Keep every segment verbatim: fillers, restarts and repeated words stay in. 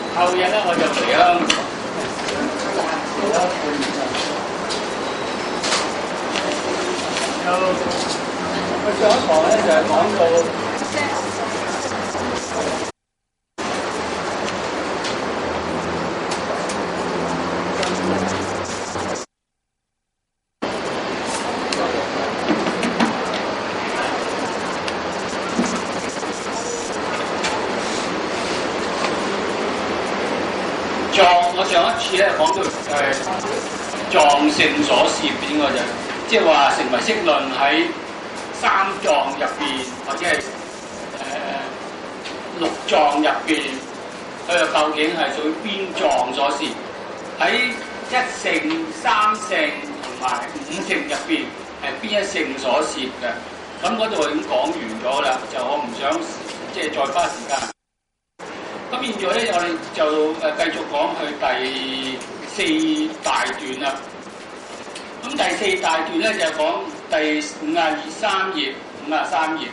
後日咧我就嚟香港。就佢上一堂咧就係講到。我上一次咧講到誒狀性所攝邊個就，即係話成唯識論喺三狀入邊，或者係誒、呃、六狀入邊，佢又究竟係屬於邊狀所攝？喺一性、三性同埋五性入邊係邊一性所攝嘅？咁嗰度已經講完咗啦，就我唔想即係再花時間。咁現在咧，我哋就誒繼續講去第四大段啦。咁第四大段咧就係講第五十二三頁，五十三頁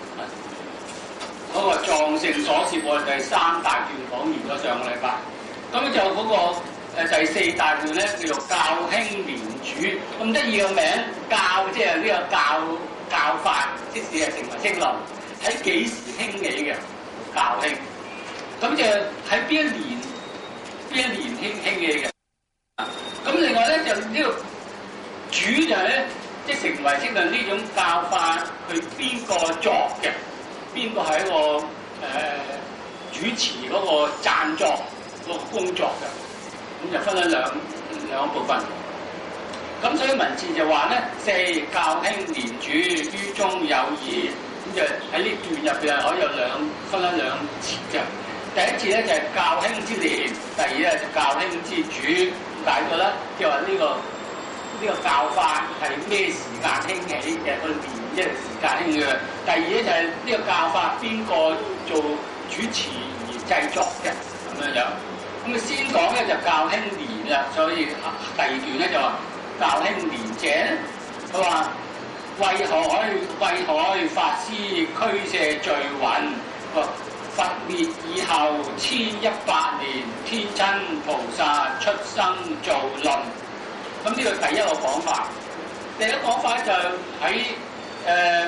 嗰個狀性所攝，我哋第三大段講完咗上個禮拜。咁就嗰個誒第四大段咧叫做教興連主，咁得意個名教，即係呢個教教法，即使係成唯識論，喺幾時興起嘅教興？咁就喺邊一年邊一年興興起嘅。咁另外咧就呢個主就係咧，即係成唯識論呢種教法，佢邊個作嘅？邊個係一個誒、呃、主持嗰個贊作嗰個工作嘅？咁就分咗兩兩部分。咁所以文字就話咧，四教興連主於中有二，咁就喺呢段入邊可以有兩分咗兩節嘅。第一次咧就係、是、教興之年，第二咧就教興之主。解咗啦，即係話呢個呢、這個教法係咩時間興起嘅？個年即係時間興起嘅。第二咧就係、是、呢個教法邊個做主持而製作嘅咁樣樣。咁啊先講咧就教興年啦，所以第二段咧就話教興年者，佢話慧海慧海法師俱舍聚雲。佛滅以後千一百年，天親菩薩出生造論。咁呢個第一個講法。第一個講法就喺誒、呃、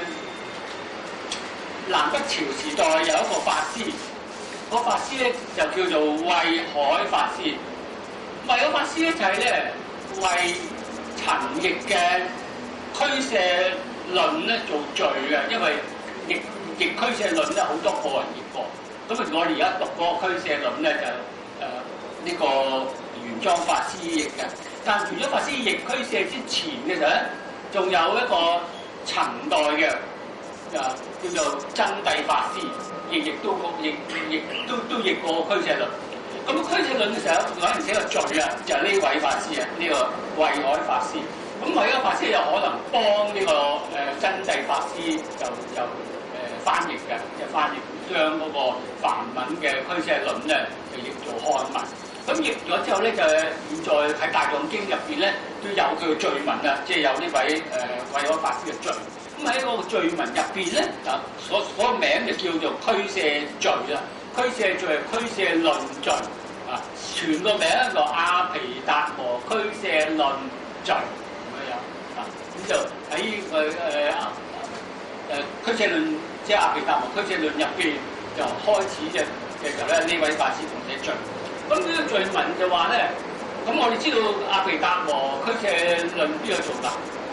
南北朝時代有一個法師，嗰個法師咧就叫做慧海法師。慧海法師咧就係咧為陳譯嘅俱舍論咧做序嘅，因為譯譯俱舍論咧好多個人譯過。咁啊！我哋而家讀嗰個俱舍論咧，就誒呢、呃這個玄奘法師譯嘅。但玄奘法師譯俱舍之前嘅時候咧，仲有一個陳代嘅啊，叫做真諦法師，亦亦都亦亦都都譯過俱舍論。咁俱舍論嘅時候，有人寫個序啊，就係、是、呢位法師啊，呢、這個慧海法師。咁慧海法師有可能幫呢、這個誒、呃、真諦法師就就誒、呃、翻譯嘅，即係翻譯。將嗰個梵文嘅俱舍論咧，就譯做漢文。咁譯咗之後咧，就現在喺《大藏經》入邊咧，都有佢嘅序文啊，即係有呢位誒慧海法師嘅序。咁喺嗰個序文入邊咧，啊，所嗰個名就叫做俱舍序啦。俱舍序係俱舍論序啊，全個名就阿毗達摩俱舍論序咁樣啊。咁就喺誒誒誒俱舍論。即係阿毗達摩俱舍論入邊就開始嘅嘅時候咧，呢位法師同寫序。咁呢個序文就話咧，咁我哋知道阿毗達摩俱舍論邊個做㗎？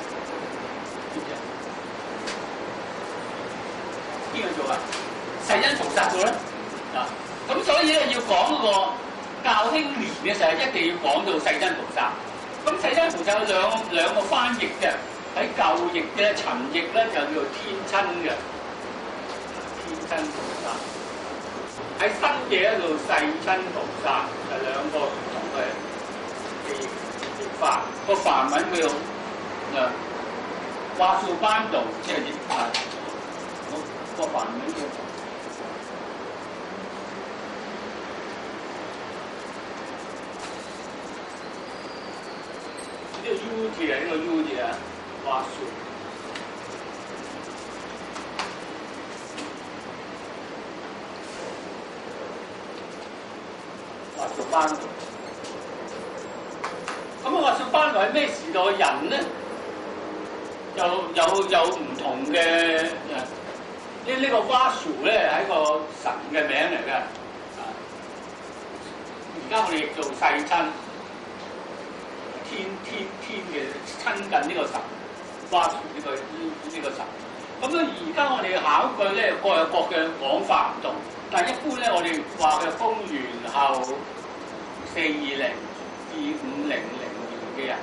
邊個做啊？世親菩薩做咧啊！咁所以咧要講嗰個教興年嘅時候，一定要講到世親菩薩。咁世親菩薩有兩兩個翻譯嘅，喺舊譯嘅陳譯咧就叫做天親嘅。天親菩薩喺新嘅一度世親菩薩就兩個唔同嘅譯法，個梵文叫誒華素班道，即係譯法，個梵文叫呢個 U 字啊，呢個 U 字啊，華素。 述班奴。咁亞述班奴係咩時代嘅人咧？有有有唔同嘅誒，呢呢個亞述咧係一個神嘅名嚟嘅。而家我哋譯做世親，天天天嘅親近呢個神，亞述呢個呢呢個神。咁咧而家我哋考據咧各有各嘅講法唔同，但係一般咧我哋話嘅公元後四二零至五零零年嘅人，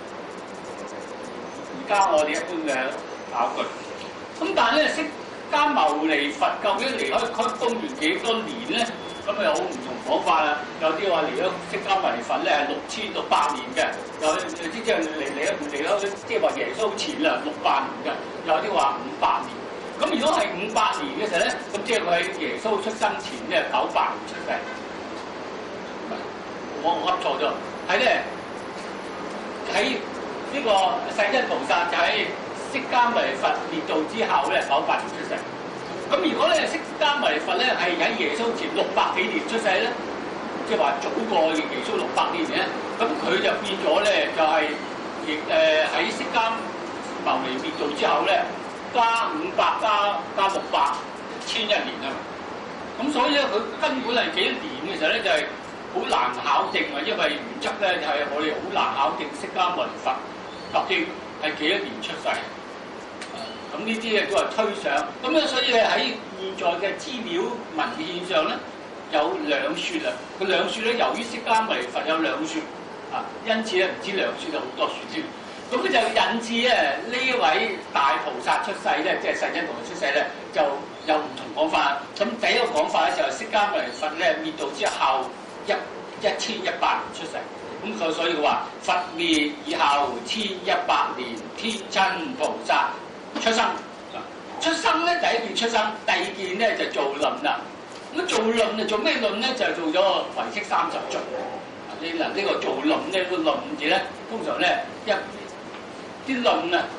而家我哋一般嘅考據。咁但係咧釋迦牟尼佛究竟離開區公元幾多年咧？咁咪有好唔同講法啦。有啲話離咗釋迦牟尼佛咧係六千六百年嘅，有有啲即係離離咗離咗即係話耶穌前啦六百年嘅，有啲話五百年。咁如果係五百年嘅時候咧，咁即係佢喺耶穌出生前咧九百年出世。唔係，我我噏錯咗，係咧喺呢個世親菩薩就喺釋迦牟尼佛滅度之後咧九百年出世。咁如果咧釋迦牟尼佛咧係喺耶穌前六百幾年出世咧，即係話早過耶穌六百年嘅，咁佢就變咗咧就係亦誒喺釋迦牟尼滅度之後咧加五百加加六百千一年啊嘛。咁所以咧佢根本係幾多年嘅時候咧就係好難考定啊，因為原則咧就係我哋好難考定釋迦牟尼佛究竟係幾多年出世。咁呢啲咧都係推想，咁咧所以咧喺現在嘅資料文獻上咧有兩説啊。佢兩説咧，由於釋迦牟尼佛有兩説啊，因此咧唔知兩説就好多説添。咁佢就引致咧呢一位大菩薩出世咧，即係世親菩薩出世咧，就有唔同講法。咁第一個講法咧就係釋迦牟尼佛咧滅度之後一一千一百年出世。咁佢所以佢話佛滅以後千一百年，天親菩薩出生。出生咧第一件出生，第二件咧就做論啦。咁做論就做咩論咧？就做咗唯識三十頌。呢嗱呢個做論呢個論字咧，通常咧一啲論啊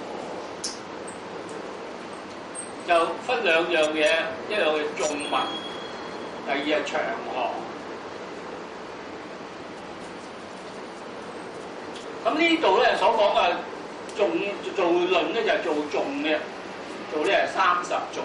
就分兩樣嘢，一樣係頌文，第二係長行。咁呢度咧所講嘅頌做論咧就係做頌嘅。做呢係三十頌，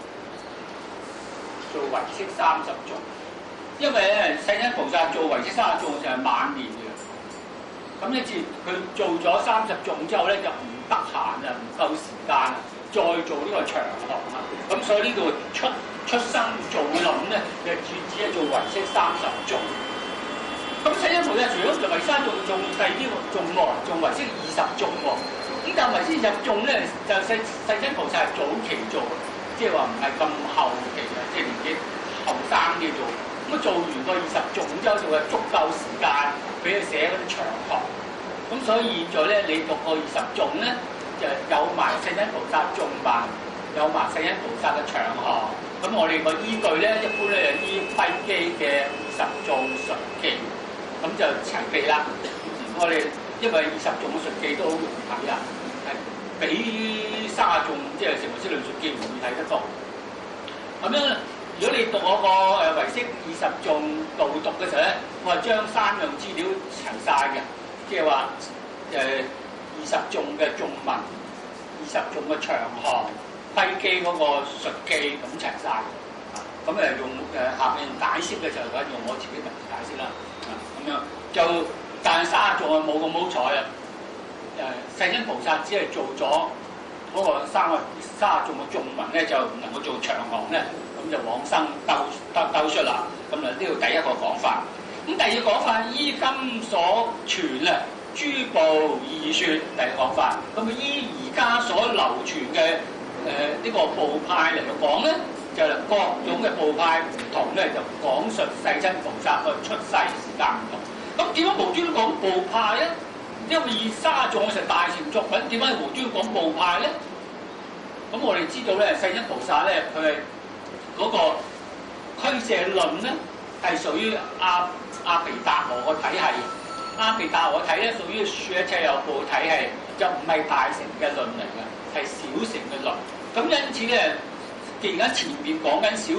做唯識三十頌，因為咧世親菩薩做唯識三十頌就係晚年嘅，咁呢次佢做咗三十頌之後咧就唔得閒啊，唔夠時間啊，再做呢個長行啊，咁所以呢度出出生做論咧就只只係做唯識三十頌。咁世親菩薩除咗做唯識三十頌，仲第二個頌喎，做唯識二十頌喎。咁但係唯識二十頌咧，就世世親菩薩係早期做，即係話唔係咁後期嘅，即係年紀後生嘅做。咁啊做完個二十頌之後，就係足夠時間俾佢寫嗰啲長行。咁所以現在咧，你讀個二十頌咧，就有埋世親菩薩頌文，有埋世親菩薩嘅長行。咁我哋個依據咧，一般咧就依窺基嘅二十頌述記，咁就齊備啦。我哋因為二十頌嘅述記都好容易睇啊，係比三十頌即係成唯識論述記容易睇得多。咁樣，如果你讀我個誒唯識二十頌導讀嘅時候咧，我係將三樣資料齊晒嘅，即係話誒二十頌嘅頌文、二十頌嘅長行、窺基嗰個述記咁齊晒。咁誒用誒下面解釋嘅時候，咁用我自己文字解釋啦。啊，咁樣就。但係三十頌啊冇咁好彩啊！誒世親菩薩只係做咗嗰個三個三十頌嘅頌文咧，就唔能夠做長行咧，咁就往生兜兜兜出啦。咁啊呢度第一個講法。咁第二個講法，依今所傳啊，諸部異說。第二個講法，咁啊依而家所流傳嘅誒呢個部派嚟講咧，就各種嘅部派唔同咧，就講述世親菩薩嘅出世時間唔同。咁點解無端講部派咧？因為二三十頌嘅時候大成作品，點解無端講部派咧？咁我哋知道咧，世親菩薩咧，佢係嗰個俱舍論咧，係屬於阿阿毗達磨個體系。阿毗達磨個體咧，屬於說一切有部體系，就唔係大成嘅論嚟嘅，係小成嘅論。咁因此咧，既然喺前面講緊小成，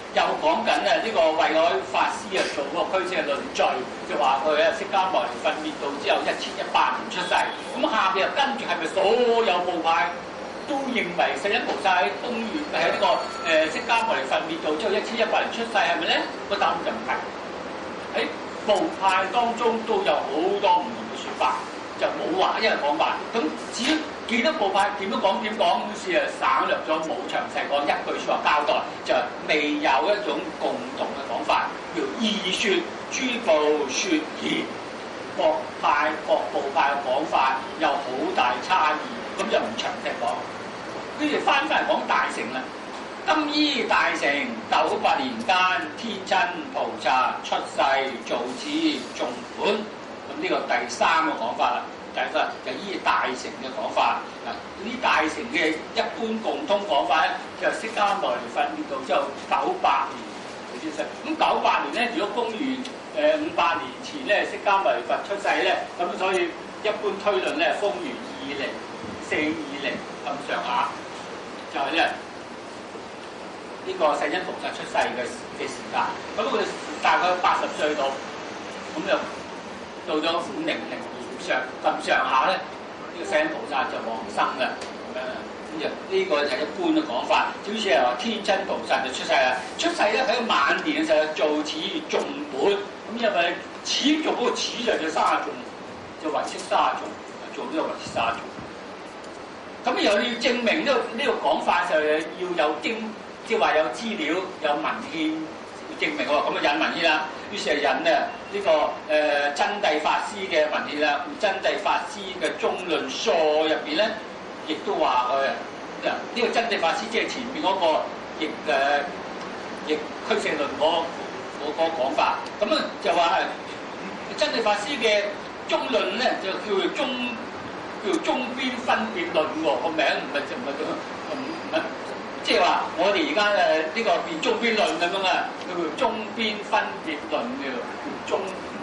又講緊啊呢個慧海法師啊做嗰個俱舍論序，就話佢啊釋迦牟尼佛滅度之後一千一百年出世。咁下邊又跟住係咪所有部派都認為世親菩薩喺公元喺呢個誒釋迦牟尼佛滅度之後一千一百年出世係咪咧？個答案就唔係。喺部派當中都有好多唔同嘅説法，就冇話一人講法。咁只要幾多部派點都講點講，於是啊省略咗，冇詳細講一句説話交代，就未有一種共同嘅講法，叫異説，諸部説言，各派各部派嘅講法有好大差異，咁就唔詳細講。跟住翻返嚟講大乘啦。今依大乘九百年間，天親菩薩出世造此眾本，咁呢個第三個講法啦。第一個就依大乘嘅講法。嗱，呢大乘嘅一般共通講法咧，就釋迦牟尼佛滅度之後九百年佢先生。咁九百年咧，如果公元誒五百年前咧，釋迦牟尼佛出世咧，咁所以一般推論咧，公元二零四二零咁上下，就係咧。呢個世親菩薩出世嘅嘅時間，咁佢大概八十歲到，咁就到咗五零零年上咁上下咧，呢、這個世親菩薩就往生啦。咁樣，咁就呢個就係一般嘅講法。好似係話天親菩薩就出世啦，出世咧喺晚年嘅時候造此眾本，咁因為始做嗰個始就叫沙眾，就唯識沙眾，做呢個唯識沙眾。咁又要證明呢、這個呢、這個講法就係要有經。即係話有資料有文獻證明喎，咁啊引文獻啦，於是係引啊呢個誒、呃、真諦法師嘅文獻啦，真諦法師嘅中論疏入邊咧，亦都話佢啊呢個真諦法師即係前邊嗰、那個亦誒亦俱舍論嗰嗰個講法，咁啊就話係真諦法師嘅中論咧就叫做中叫做中邊分別論喎，個名唔係就唔係唔唔係。即係話，我哋而家誒呢個變中邊論咁樣啊，叫做中邊分別論嘅中。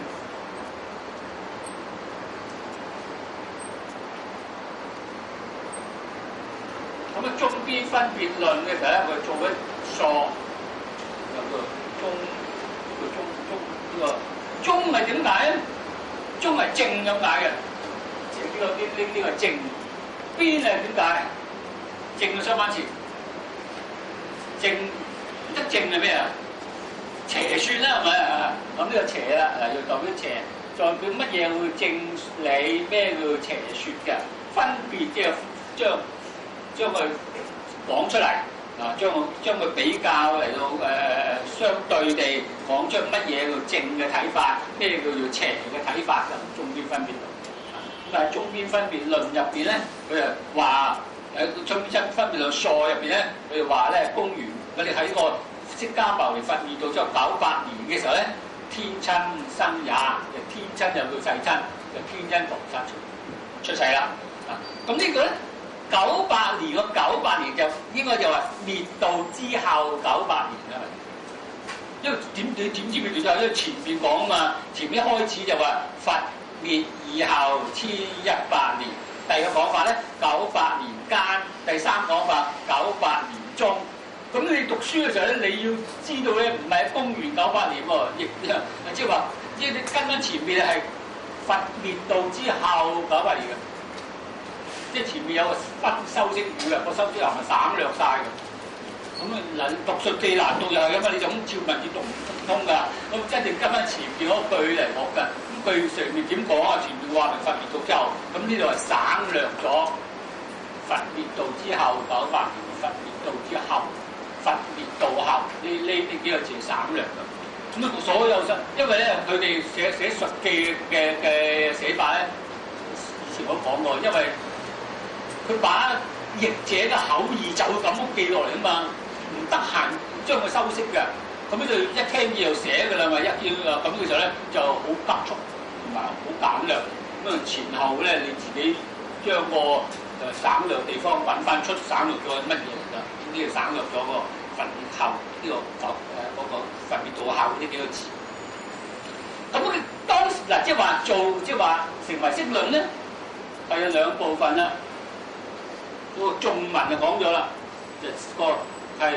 咁啊，中邊分別論嘅時候咧，佢做咗疏，有個中，呢個中中呢個中係點解咧？中係正咁解嘅，呢個呢呢呢個正。邊係點解？正嘅相反詞。正得正係咩啊？邪算啦，係咪啊？咁呢個邪啦，嗱要代表邪，代表乜嘢會正理？咩叫邪說嘅？分別即係將將佢講出嚟，啊將將佢比較嚟到誒、呃、相對地講出乜嘢叫正嘅睇法，咩叫做邪嘅睇法咁，中邊分別論。咁但係中邊分別論入邊咧，佢就話。誒中邊分別論疏入邊咧，佢哋話咧，公元我哋喺個釋迦牟尼佛滅度之後九百年嘅時候咧，天親生也，就天親又叫世親，就天親菩薩出出世啦。啊，咁呢個咧九百年個九百年就應該就話滅度之後九百年啊，因為點點點知滅度之後？因為前邊講啊嘛，前邊一開始就話佛滅以後千一百年。第二個講法咧，九百年間；第三講法，九百年中。咁你讀書嘅時候咧，你要知道咧，唔係公元九百年喎，亦即係話，即係你跟緊前面係佛滅度之後九百年嘅，即係前面有個分修飾語嘅，個修飾又係省略晒嘅。咁啊嗱，讀術記難讀又係咁啊，你就咁照文字讀唔通㗎。咁一定跟翻前邊嗰句嚟學㗎。句上面點講啊？前面話明佛滅度之後，咁呢度係省略咗佛滅度之後九百年，佛滅度之後，佛滅度後呢呢呢幾個字省略嘅。咁啊，所有因為咧，佢哋寫寫術記嘅嘅寫法咧，以前我講過，因為佢把譯者嘅口意就咁記落嚟啊嘛，唔得閒將佢修飾嘅，咁咧就一聽字就寫㗎啦嘛，一要啊咁嘅時候咧就好急促。同埋好簡略，咁啊前後咧你自己將個誒省略地方揾翻出省略咗乜嘢嚟㗎？呢個省略咗個佛滅後呢個就誒嗰個佛滅度後呢幾個字。咁佢當時嗱即係話做即係話成唯識論咧係有兩部分啦。嗰個頌文就講咗啦，就個係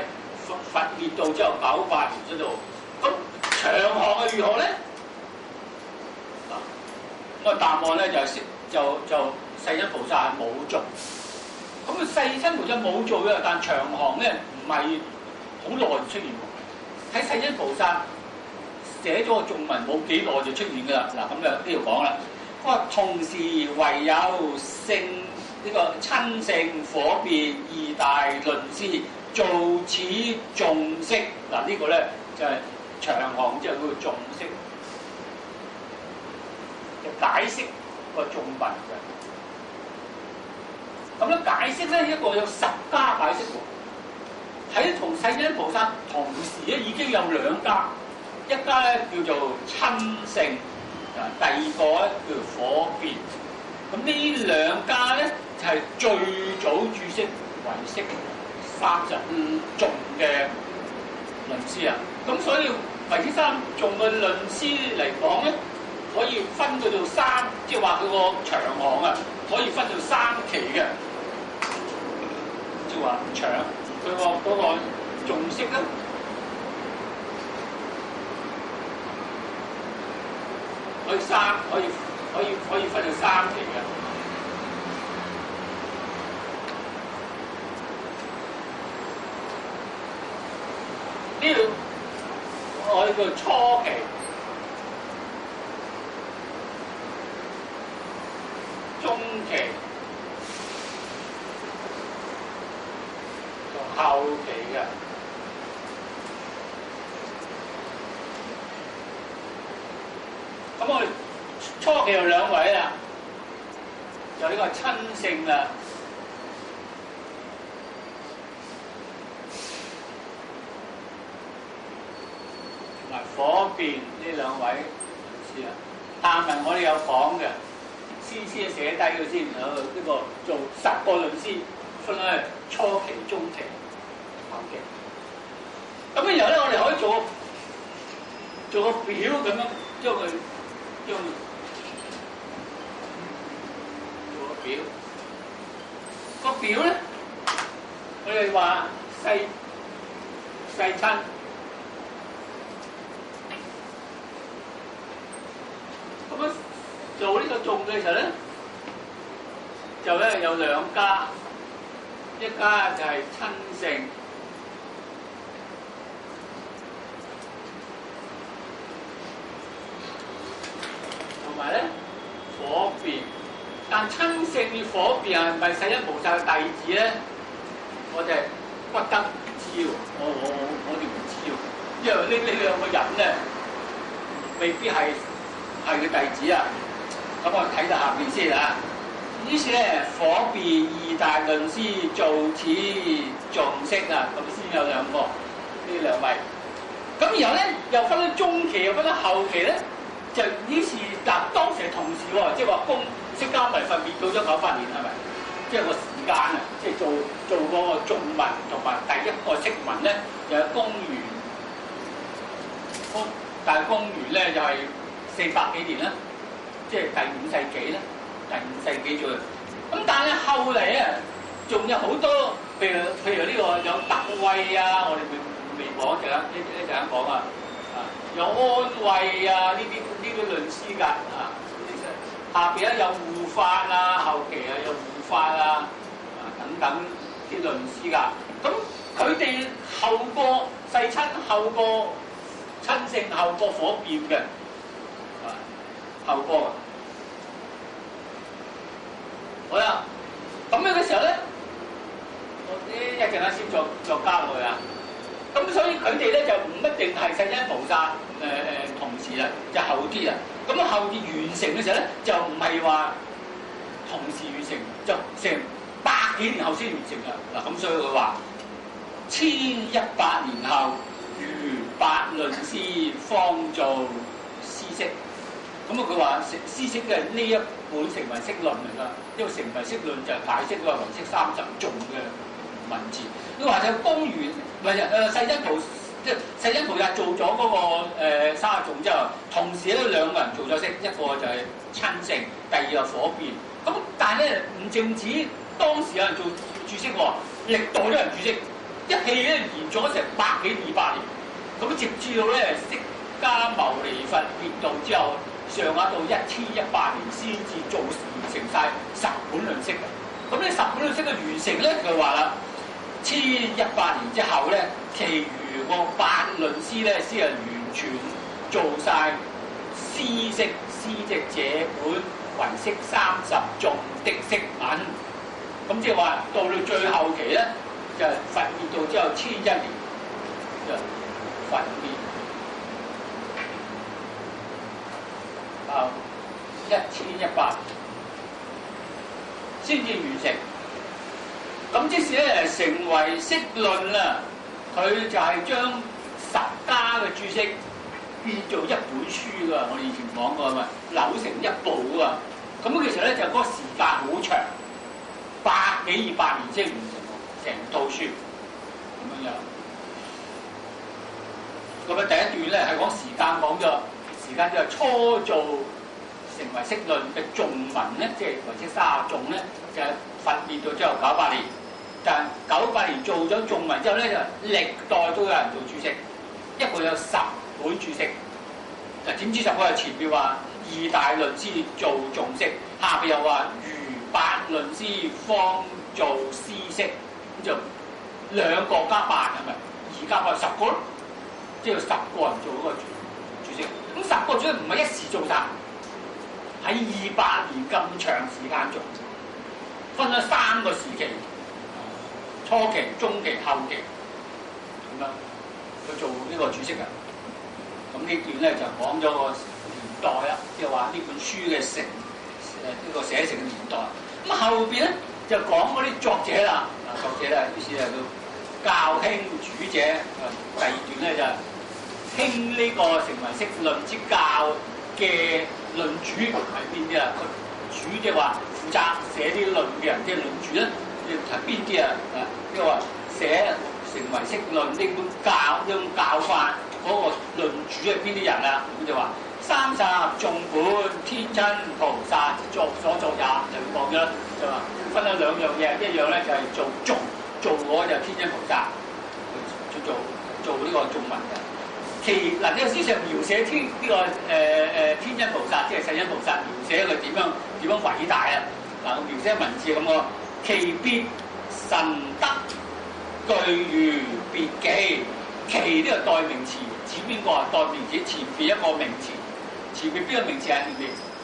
佛佛滅度之後九百年出道，咁長行係如何咧？啊，咁個答案咧就係就就世親菩薩係冇做。咁啊世親菩薩冇做嘅，但長行咧唔係好耐就出現喎。喺世親菩薩寫咗個頌文冇幾耐就出現㗎啦。嗱咁就呢度講啦。佢話同時唯有聖呢個親聖火辯二大論師做此頌釋。嗱呢個咧就係、是、長行之後嗰個頌釋，就解釋個頌文嘅。咁咧解釋咧一個有十家解釋喎，喺同世親菩薩同時咧已經有兩家，一家咧叫做親聖，啊第二個咧叫做火辯。咁呢兩家咧就係、是、最早注釋唯識三十五頌嘅論師啊。咁所以唯識三頌嘅論師嚟講咧，可以分佢到三，即係話佢個長行啊，可以分到三期嘅。即係話長佢個嗰個頌釋咧，可以三可以可以可以分到三期嘅。呢度我哋叫初期、中期同後期嘅。咁我哋初期有兩位啦，有呢個親聖啦，同埋火辯呢兩位論師啊。下文我哋有講嘅，先先寫低佢先，然後呢個做十個論師，分開初期、中期、後期。咁然後咧，我哋可以做個做個表咁樣將佢。用做個表，個表咧，我哋話世世親，咁樣做呢個頌嘅時候咧，就咧有兩家，一家就係親聖。同埋咧火辯，但親聖與火辯係咪世親菩薩嘅弟子咧？我哋不得而知喎，我我我我哋唔知喎，因為呢呢兩個人咧未必係係佢弟子啊。咁我睇到下邊先啊。於是咧，火辯二大論師做此頌釋啊，咁先有兩個呢兩位。咁然後咧又分咗中期，又分咗後期咧。就於是嗱，當時係同時喎，即係話公釋迦牟尼佛滅到咗九百年係咪？即係個時間啊，即係做做嗰個頌文同埋第一個釋文咧，就係公元公，但係公元咧就係四百幾年啦，即係第五世紀啦，第五世紀左右。咁但係後嚟啊，仲有好多，譬如譬如呢個有特慧啊，我哋未未講，陣間一一陣間講啊。有安慧啊，呢啲呢啲論師㗎啊，下邊咧有護法啊，後期啊有護法啊，啊等等啲論師㗎。咁佢哋後過世親，後過親聖，後過火辯嘅，啊後過。好啦，咁樣嘅時候咧，我呢一陣間先再再加落去啊。咁所以佢哋咧就唔一定係世親菩薩誒誒、呃、同時啊，就後啲啊。咁後啲完成嘅時候咧，就唔係話同時完成，就成百幾年後先完成㗎。嗱，咁所以佢話千一百年後，如百論師方做師釋。咁啊，佢話師釋嘅呢一本成唯識論嚟㗎，因為成唯識論就係解釋嗰個唯識三十頌嘅文字。佢話就公元。唔係誒，世親菩即係世親菩薩做咗嗰、那個誒三十頌之後，同時咧兩個人做咗釋，一個就係親聖，第二個火辯。咁但係咧唔淨止當時有人做注釋喎，歷代都有人注釋， 一氣咧延咗成百幾二百年，咁直至到咧釋迦牟尼佛滅度之後，上下到一千一百年先至做完成晒十本論釋嘅。咁呢十本論釋嘅完成咧，佢話啦，千一百年之後咧，其餘個八論師咧先係完全做晒詩釋，詩即這本唯識三十頌的釋文。咁即係話到到最後期咧，就係、是、佛滅度之後千一年，就佛滅啊一千一百先至完成。咁即使咧成為釋論啦，佢就係將十家嘅注釋變做一本書㗎。我哋以前講過嘛，扭成一部㗎。咁其實咧就嗰個時間好長，百幾二百年先完成成套書咁樣樣。咁啊第一段咧係講時間，講咗時間就係初造成為釋論嘅頌文咧，即係或者卅頌咧，就係佛滅度之後九百年。但九百年做咗頌文之後咧，就歷代都有人做注釋，一共有十本注釋。嗱點知十個係前邊話二大論師做頌釋，下邊又話餘八論師方做詩釋，咁就兩個加八係咪？而家我係十個咯，即係十個人做嗰個注釋。咁十個注釋唔係一時做晒，喺二百年咁長時間做，分咗三個時期。初期、中期、後期咁樣去做呢個注釋嘅。咁呢段咧就講咗個年代啦，即係話呢本書嘅成誒呢個寫成嘅年代。咁後邊咧就講嗰啲作者啦，啊作者咧於是係叫教興主者。第二段咧就係興呢個成為釋論之教嘅論主係邊啲啊？主即係話負責寫啲論嘅人，即係論主咧。係邊啲啊？啊，即係話寫成為釋論呢本教呢種教法嗰個論主係邊啲人啊？咁就話三十頌本天親菩薩作所作也，就講咗啦，就話分咗兩樣嘢，一樣咧就係做頌，做我就天親菩薩去做做呢個頌文嘅。其嗱呢個思想描寫天呢、這個誒誒、呃、天親菩薩，即係世親菩薩，描寫佢點樣點樣偉大啊！嗱，描寫文字咁喎。其別神德具如別記，其呢個代名詞指邊個啊？代名詞前邊一個名詞，前邊邊個名詞係前邊？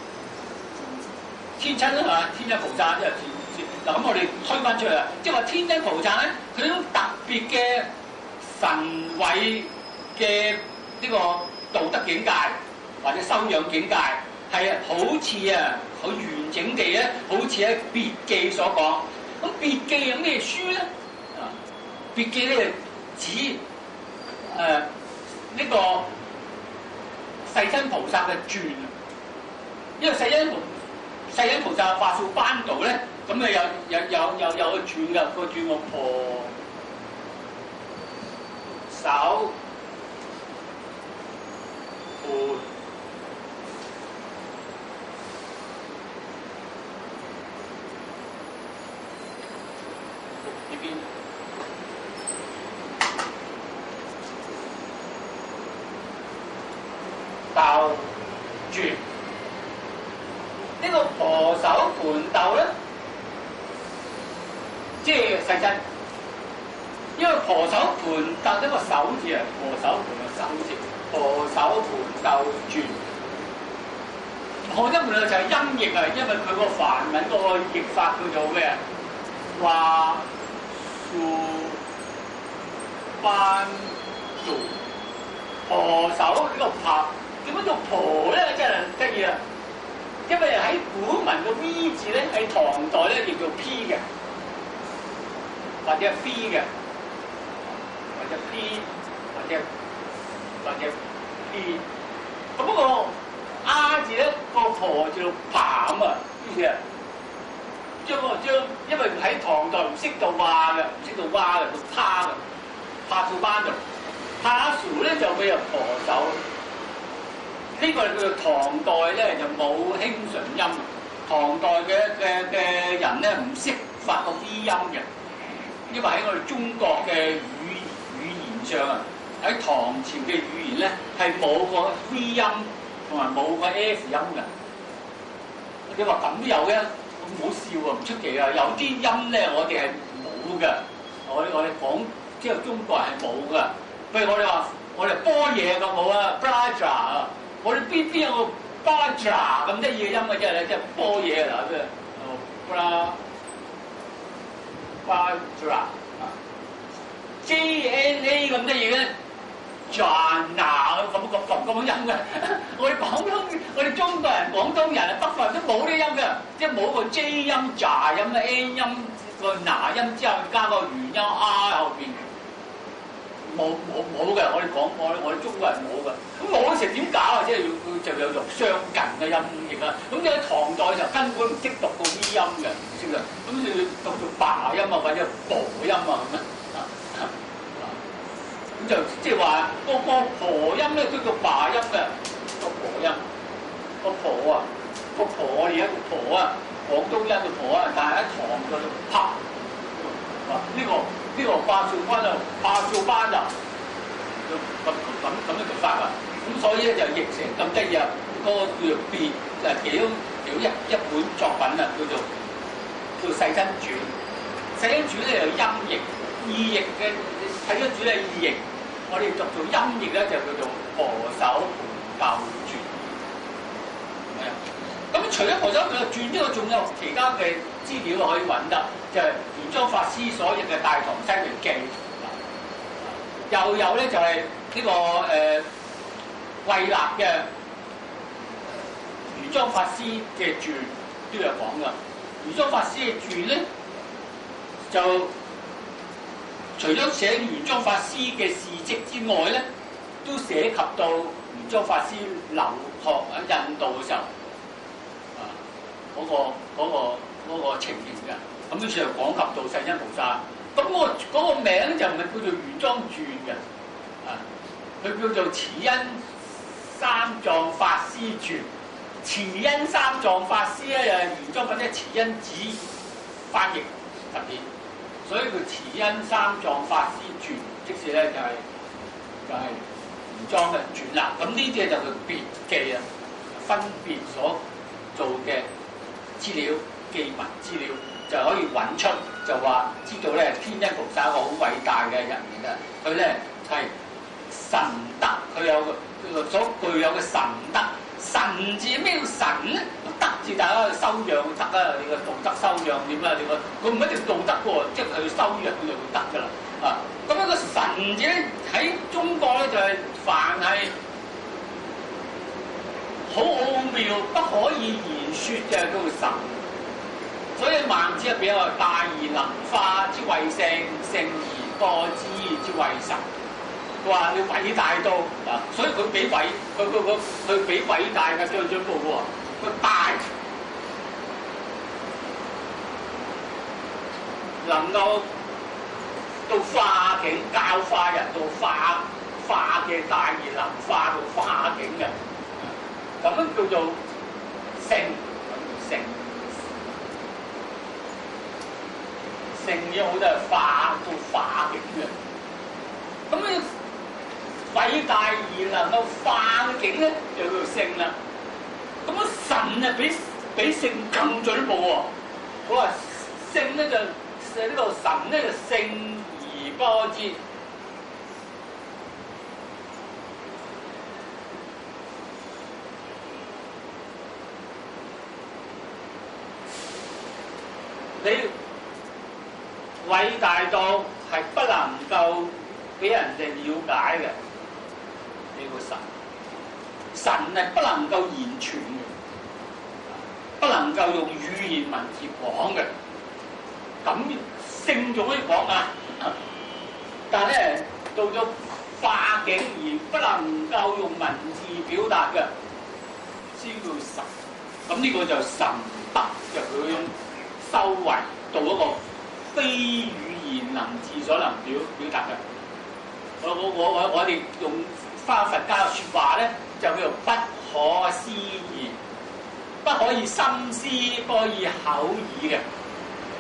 天親啊嘛，天親菩薩即係天。嗱咁我哋推翻出嚟啦，即係話天親菩薩咧，佢呢種特別嘅神位嘅呢個道德境界或者修養境界，係好似啊，好完整地咧，好似喺別記所講。咁別記有咩書咧？啊，別記咧指誒呢、呃這個世親菩薩嘅傳，因為世親菩世親菩薩法數班道咧，咁啊有有有有有個傳㗎，個傳個婆手盤。道傳呢個婆手盤豆咧，即係世親，因為婆手盤豆呢個手字啊，婆手盤嘅手字，婆手盤豆傳。我一門就係音譯啊，因為佢個梵文嗰個譯法叫做咩啊？話數班道婆手呢個拍。點解做婆咧？真係得意啦！因為喺古文嘅 V 字咧，喺唐代咧叫做 P 嘅，或者 B 嘅，或者 P， 或者或者 P。咁不過 R 字咧個婆叫做爬咁啊，於是啊，將個將，因為喺唐代唔識到話嘅，唔識到蛙嘅，到他嘅，帕數班度，帕數咧就俾人婆手。呢個係叫做唐代咧就冇輕唇音，唐代嘅嘅嘅人咧唔識發個 V 音嘅， 因為喺我哋中國嘅語語言上啊，喺唐朝嘅語言咧係冇個 V 音同埋冇個 F 音嘅。你話咁都有嘅，咁唔好笑啊，唔出奇啊！有啲音咧我哋係冇嘅，我我哋講即係中國人係冇嘅。譬如我哋話我哋波嘢咁冇啊 ，Braja 啊，我哋邊邊有個 Braja 咁得意嘅音嘅啫咧，即係波嘢嗱咩？哦，Bra Braja 啊 ，J N A 咁得意嘅。Jana 咁咁咁咁音嘅，我哋廣東，我哋中國人、廣東人、北方人都冇呢音嘅，即係冇個 J 音、J 音、N 音個拿音之後加個元音 R 後邊，冇冇冇嘅。我哋講我我哋中國人冇嘅，咁冇嗰時點搞啊？即係要就有用相近嘅音譯啊。咁你喺唐代就根本唔識讀個 V 音嘅，唔識嘅，咁你要讀做爸音啊，或者婆音啊咁啊。咁就即係話個個婆音咧都叫爸音嘅，個婆音個婆啊個婆我哋一個婆啊，廣東音嘅婆啊，但係喺唐嗰度拍，哇！呢個呢個巴少班啊，巴少班啊，咁咁咁樣讀法啊，咁所以咧就譯成咁得意啊，嗰個叫做變就係幾幾一一本作品啊，叫做叫《世親傳》，《世親傳》咧有音譯意譯嘅。睇咗主理意譯，我哋讀做音譯咧就叫做《婆手盤教傳》。係啊，咁除咗《婆手盤教傳》之外，仲有其他嘅資料可以揾得，就係、是、玄奘法師所譯嘅《大唐西域記》。又有咧就係、是、呢、這個誒慧立嘅玄奘法師嘅傳都有講㗎。玄奘法師嘅傳咧就。除咗寫玄奘法師嘅事蹟之外咧，都寫及到玄奘法師留學喺印度嘅時候，啊嗰、那個嗰、那個那個、情形嘅，咁於是就講及到世親菩薩。咁、那個嗰、那個名就唔係叫做玄奘傳嘅，啊，佢叫做慈恩三藏法師傳。慈恩三藏法師咧，又係玄奘或者慈恩子翻譯特別。所以佢慈恩三藏法師傳，即是咧就係、是、就係玄奘嘅傳啦。咁呢啲就叫別記啊，分別所做嘅資料、記文資料，就可以揾出，就話知道咧天恩菩薩係一個好偉大嘅人嚟嘅。佢咧係神德，佢有個所具有嘅神德。神字咩叫神咧？德字大家修養德啊，你個道德修養點啊？你個佢唔一定道德喎，即係佢修養佢就會德噶啦啊！咁樣個神字咧喺中國咧就係、是、凡係好奧妙不可以言説嘅叫做神。所以孟子入邊有大而能化之謂聖，聖而多知之謂神。佢話你偉大到啊，所以佢比偉佢佢佢佢比偉大嘅最進步喎，佢大能夠到化境教化人到化化嘅大而能化到化境嘅，咁樣叫做聖，聖聖嘅好多係化到化境嘅，咁你。偉大而能夠化嘅境咧，就叫做聖啦。咁啊神啊比比聖更進一步喎。佢話聖咧就誒呢個神咧就聖而多知。你偉大到係不能夠俾人哋了解嘅。呢個神，神係不能夠言傳嘅，不能夠用語言文字講嘅。咁聖仲可以講啊，但係咧到咗化境而不能夠用文字表達嘅，先叫神。咁呢個就神德，就佢種修為到一個非語言文字所能表表達嘅。我我我我我哋用。翻佛教嘅説話咧，就叫做不可思議，不可以心思，不可以口耳嘅。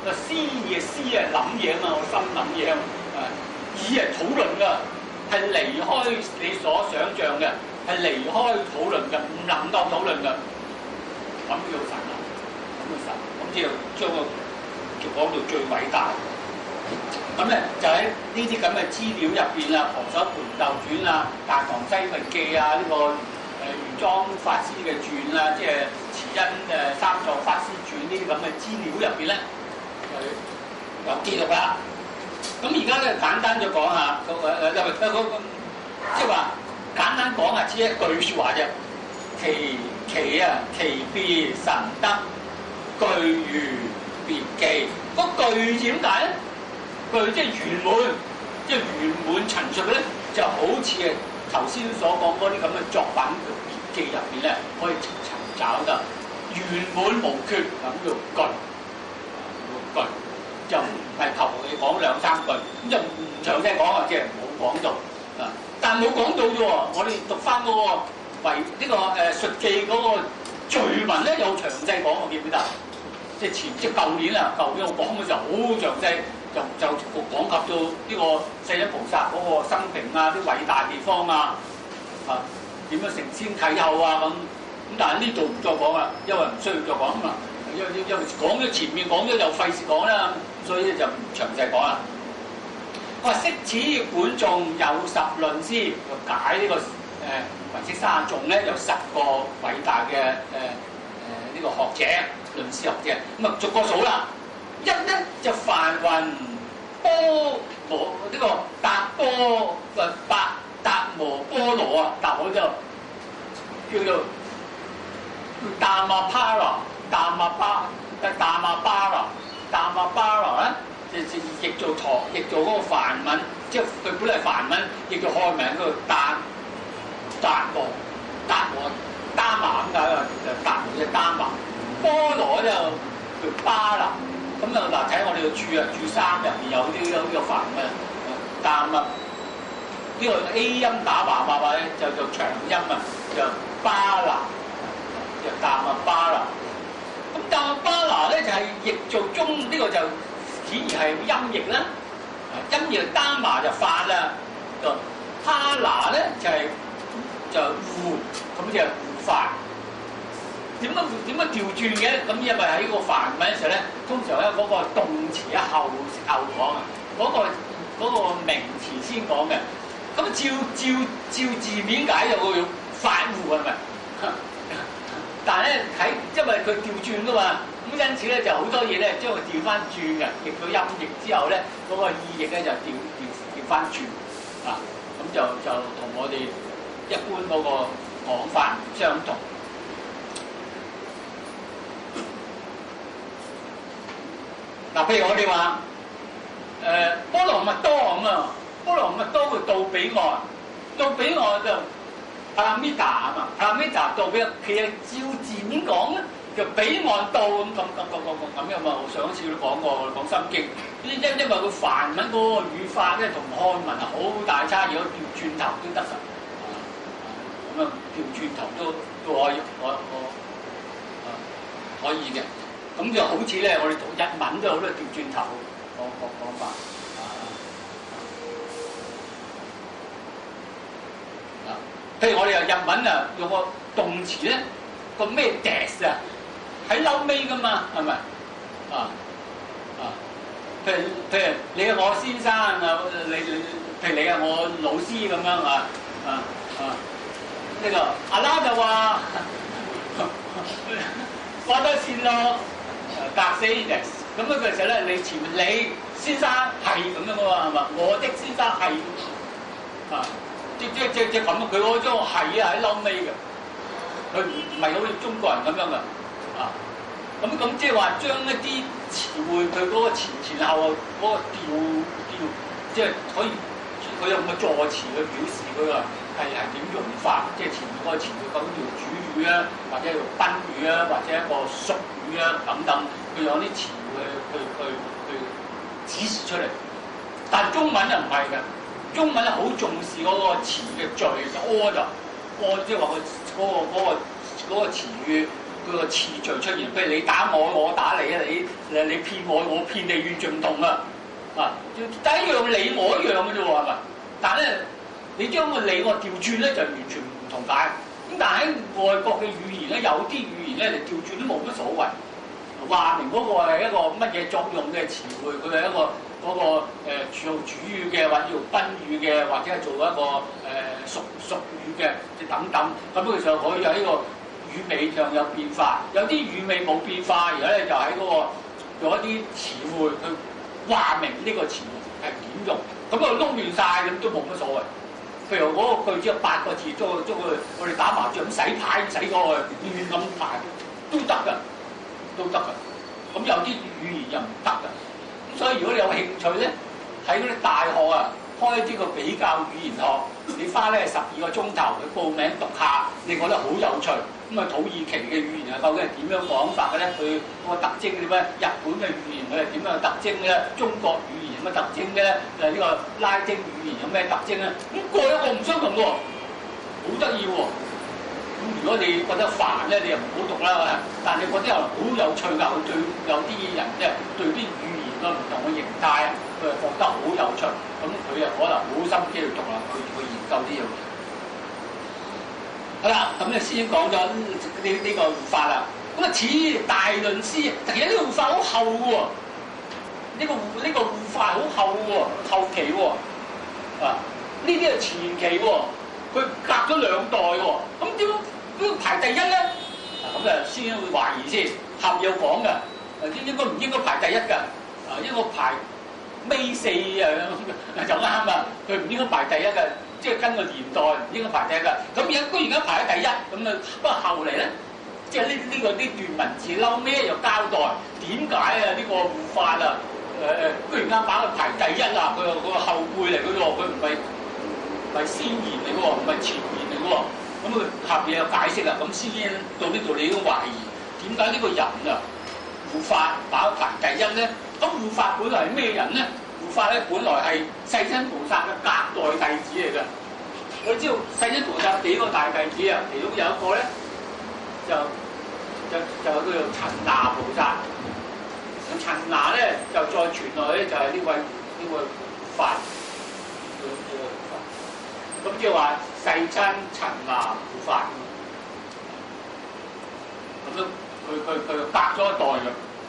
個思嘅思係諗嘢啊嘛，我心諗嘢啊嘛，意係討論㗎，係離開你所想像嘅，係離開討論嘅，唔能夠討論嘅，咁叫神啊，咁叫神，咁之後將個就講到最偉大。咁咧就喺呢啲咁嘅資料入邊啊，《婆藪盆豆傳》啊，《大唐西域記》啊，呢、這個誒玄奘法師嘅傳啊，即係慈恩誒三藏法師傳呢啲咁嘅資料入邊咧，佢有記錄啦。咁而家咧簡單咗講下，誒誒誒誒嗰即係話簡單講下，只一句説話啫。其其啊，其別神德，具如別記。嗰句字點解咧？句即係圓滿，即係圓滿陳述咧，就好似係頭先所講嗰啲咁嘅作品別記入邊咧，可以尋找得圓滿無缺，咁叫句。句就唔係求你講兩三句，咁就唔詳細講啊，即係冇講到啊。但冇講到啫喎，我哋讀翻嗰個為呢個誒述記嗰個序文咧，有詳細講，我記唔記得？即係前即係舊年啊，舊年我講嘅時候好詳細，就就講及到呢個世親菩薩嗰個生平啊，啲偉大地方啊，啊點樣承先啟後啊咁。咁但係呢度唔再講啦，因為唔需要再講啊嘛。因為因為講咗前面講咗又費事講啦，所以咧就唔詳細講啦。我話釋此管仲有十論師，就解呢、這個誒唯識三十頌咧，有十個偉大嘅誒誒呢個學者。論師學者，咁啊逐個數啦。一咧就梵雲波羅呢個達波誒達達摩波羅啊，達摩就叫做達摩巴羅，達摩巴誒達摩巴羅，達摩巴羅咧就就譯做唐，譯做嗰個梵文，即係佢本嚟係梵文，譯做漢名嗰個達達摩達摩達摩咁解啊，就達摩即係達摩。波羅就叫巴啦，咁啊嗱睇我哋個注啊，注三入邊有啲有呢個梵嘅，但啊呢個 A 音打橫畫咧就做長音啊，就巴啦，就但啊巴啦。咁但啊巴啦咧就係譯做中呢、這個就顯然係音譯啦，音譯丹麻就法啦，就哈拿咧就係、是、就護，咁就係護法。點解點解調轉嘅？咁因為喺個梵文嘅時候咧，通常咧嗰個動詞喺後後講啊，嗰、那個嗰、那個名詞先講嘅。咁照照照字面解就會法護係咪？但係咧喺因為佢調轉噶嘛，咁因此咧就好多嘢咧將佢調翻轉嘅，譯到音譯之後咧，嗰、那個意譯咧就調調調翻轉啊。咁就就同我哋一般嗰個講法相同。嗱，譬如我哋話誒波羅蜜多咁啊，波羅蜜多會到彼岸，到彼岸就帕拉米達啊嘛，帕拉米達到彼岸，其實照字面講咧，就彼岸到咁咁咁咁咁咁樣嘛。我上一次都講過，講心經，因因因為佢梵文嗰個語法咧同漢文係好大差異，調轉頭都得實，咁啊調轉頭都都可以，可可啊可以嘅。咁就好似咧，我哋讀日文都好多調轉頭講講講法啊！譬如我哋又日文啊，用個動詞咧，個咩 des 啊，喺嬲尾噶嘛，係咪啊啊？譬如譬如你係我先生啊，你你譬如你係我老師咁樣啊啊啊！呢、這個阿拉就話話得線咯。格死嘅，咁啊其實咧，你前面你先生係咁樣嘅喎，係嘛？我的先生係啊，即即即即咁啊！佢嗰張係啊喺嬲尾嘅，佢唔唔係好似中國人咁樣嘅啊。咁咁即係話將一啲詞彙佢嗰個前前後後嗰個調調，即係可以佢用個助詞去表示佢個係係點用法，即係前面嗰個詞語究竟叫主語啊，或者叫賓語啊，或者一個屬語啊等等。佢有啲詞語去去去去指示出嚟，但中文就唔係嘅，中文咧好重視嗰個詞嘅序，就 order，order 即係話佢嗰個嗰個嗰個詞語佢個次序出現。譬如你打我，我打你啊，你你你騙我，我騙你，完全唔同啊！啊，但一樣你我一樣嘅啫喎，係咪？但係咧，你將個你我調轉咧，就完全唔同解。咁但係喺外國嘅語言咧，有啲語言咧，你調轉都冇乜所謂。話明嗰個係一個乜嘢作用嘅詞彙，佢係一個嗰、那個誒、呃、做主語嘅，或者做賓語嘅，或者係做一個誒、呃、屬屬語嘅，即等等。咁佢就可以喺個語尾上有變化，有啲語尾冇變化，而家咧就喺嗰、那個用一啲詞彙去話明呢個詞彙係點用。咁啊撈亂晒咁都冇乜所謂。譬如嗰個句子有八個字，將將佢我哋打麻將咁洗牌洗咗佢亂咁排都得㗎。都得㗎，咁有啲語言又唔得㗎，咁所以如果你有興趣咧，喺嗰啲大學啊開呢個比較語言學，你花咧十二個鐘頭去報名讀下，你覺得好有趣。咁啊土耳其嘅語言啊究竟係點樣講法嘅咧？佢個特徵點咧？日本嘅語言佢係點樣嘅特徵咧？中國語言有乜特徵嘅咧？誒呢個拉丁語言有咩特徵咧？咁個一個唔相同喎，好得意喎。如果你覺得煩咧，你又唔好讀啦。但你覺得又好有趣㗎，佢對有啲人咧對啲語言嘅唔同嘅形態，佢又覺得好有趣。咁佢又可能好心機去讀啦，去去研究呢樣嘢。好啦，咁你先講咗呢呢個護法啦。咁啊，此大論師，其實呢個護法好後喎。呢、這個呢、這個護法好後喎，後期喎。啊，呢啲係前期喎，佢隔咗兩代喎。咁點？邊個排第一咧？咁啊，先會懷疑先，後有講嘅，應應該唔應該排第一㗎？啊，應該排尾四啊，就啱啊！佢唔應該排第一嘅，即係跟個年代唔應該排第一㗎。咁而家居然而家排喺第一，咁啊，不過後嚟咧，即係呢呢個呢段文字嬲咩又交代點解啊？呢、這個護法啊，誒、呃、誒，居然間把佢排第一啦！佢個佢個後輩嚟嘅喎，佢唔係唔係先賢嚟嘅喎，唔係前賢嚟嘅喎。咁佢下邊有解釋啦，咁先到呢度你都懷疑點解呢個人啊護法把佢排第一咧？咁護法本來係咩人咧？護法咧本來係世親菩薩嘅隔代弟子嚟嘅。我知道世親菩薩幾個大弟子啊，其中有一個咧就就就叫做陳那菩薩。咁陳那咧就再傳落去咧就係呢位呢位護法。咁即係話世親陳那護法，咁都佢佢佢隔咗一代嘅。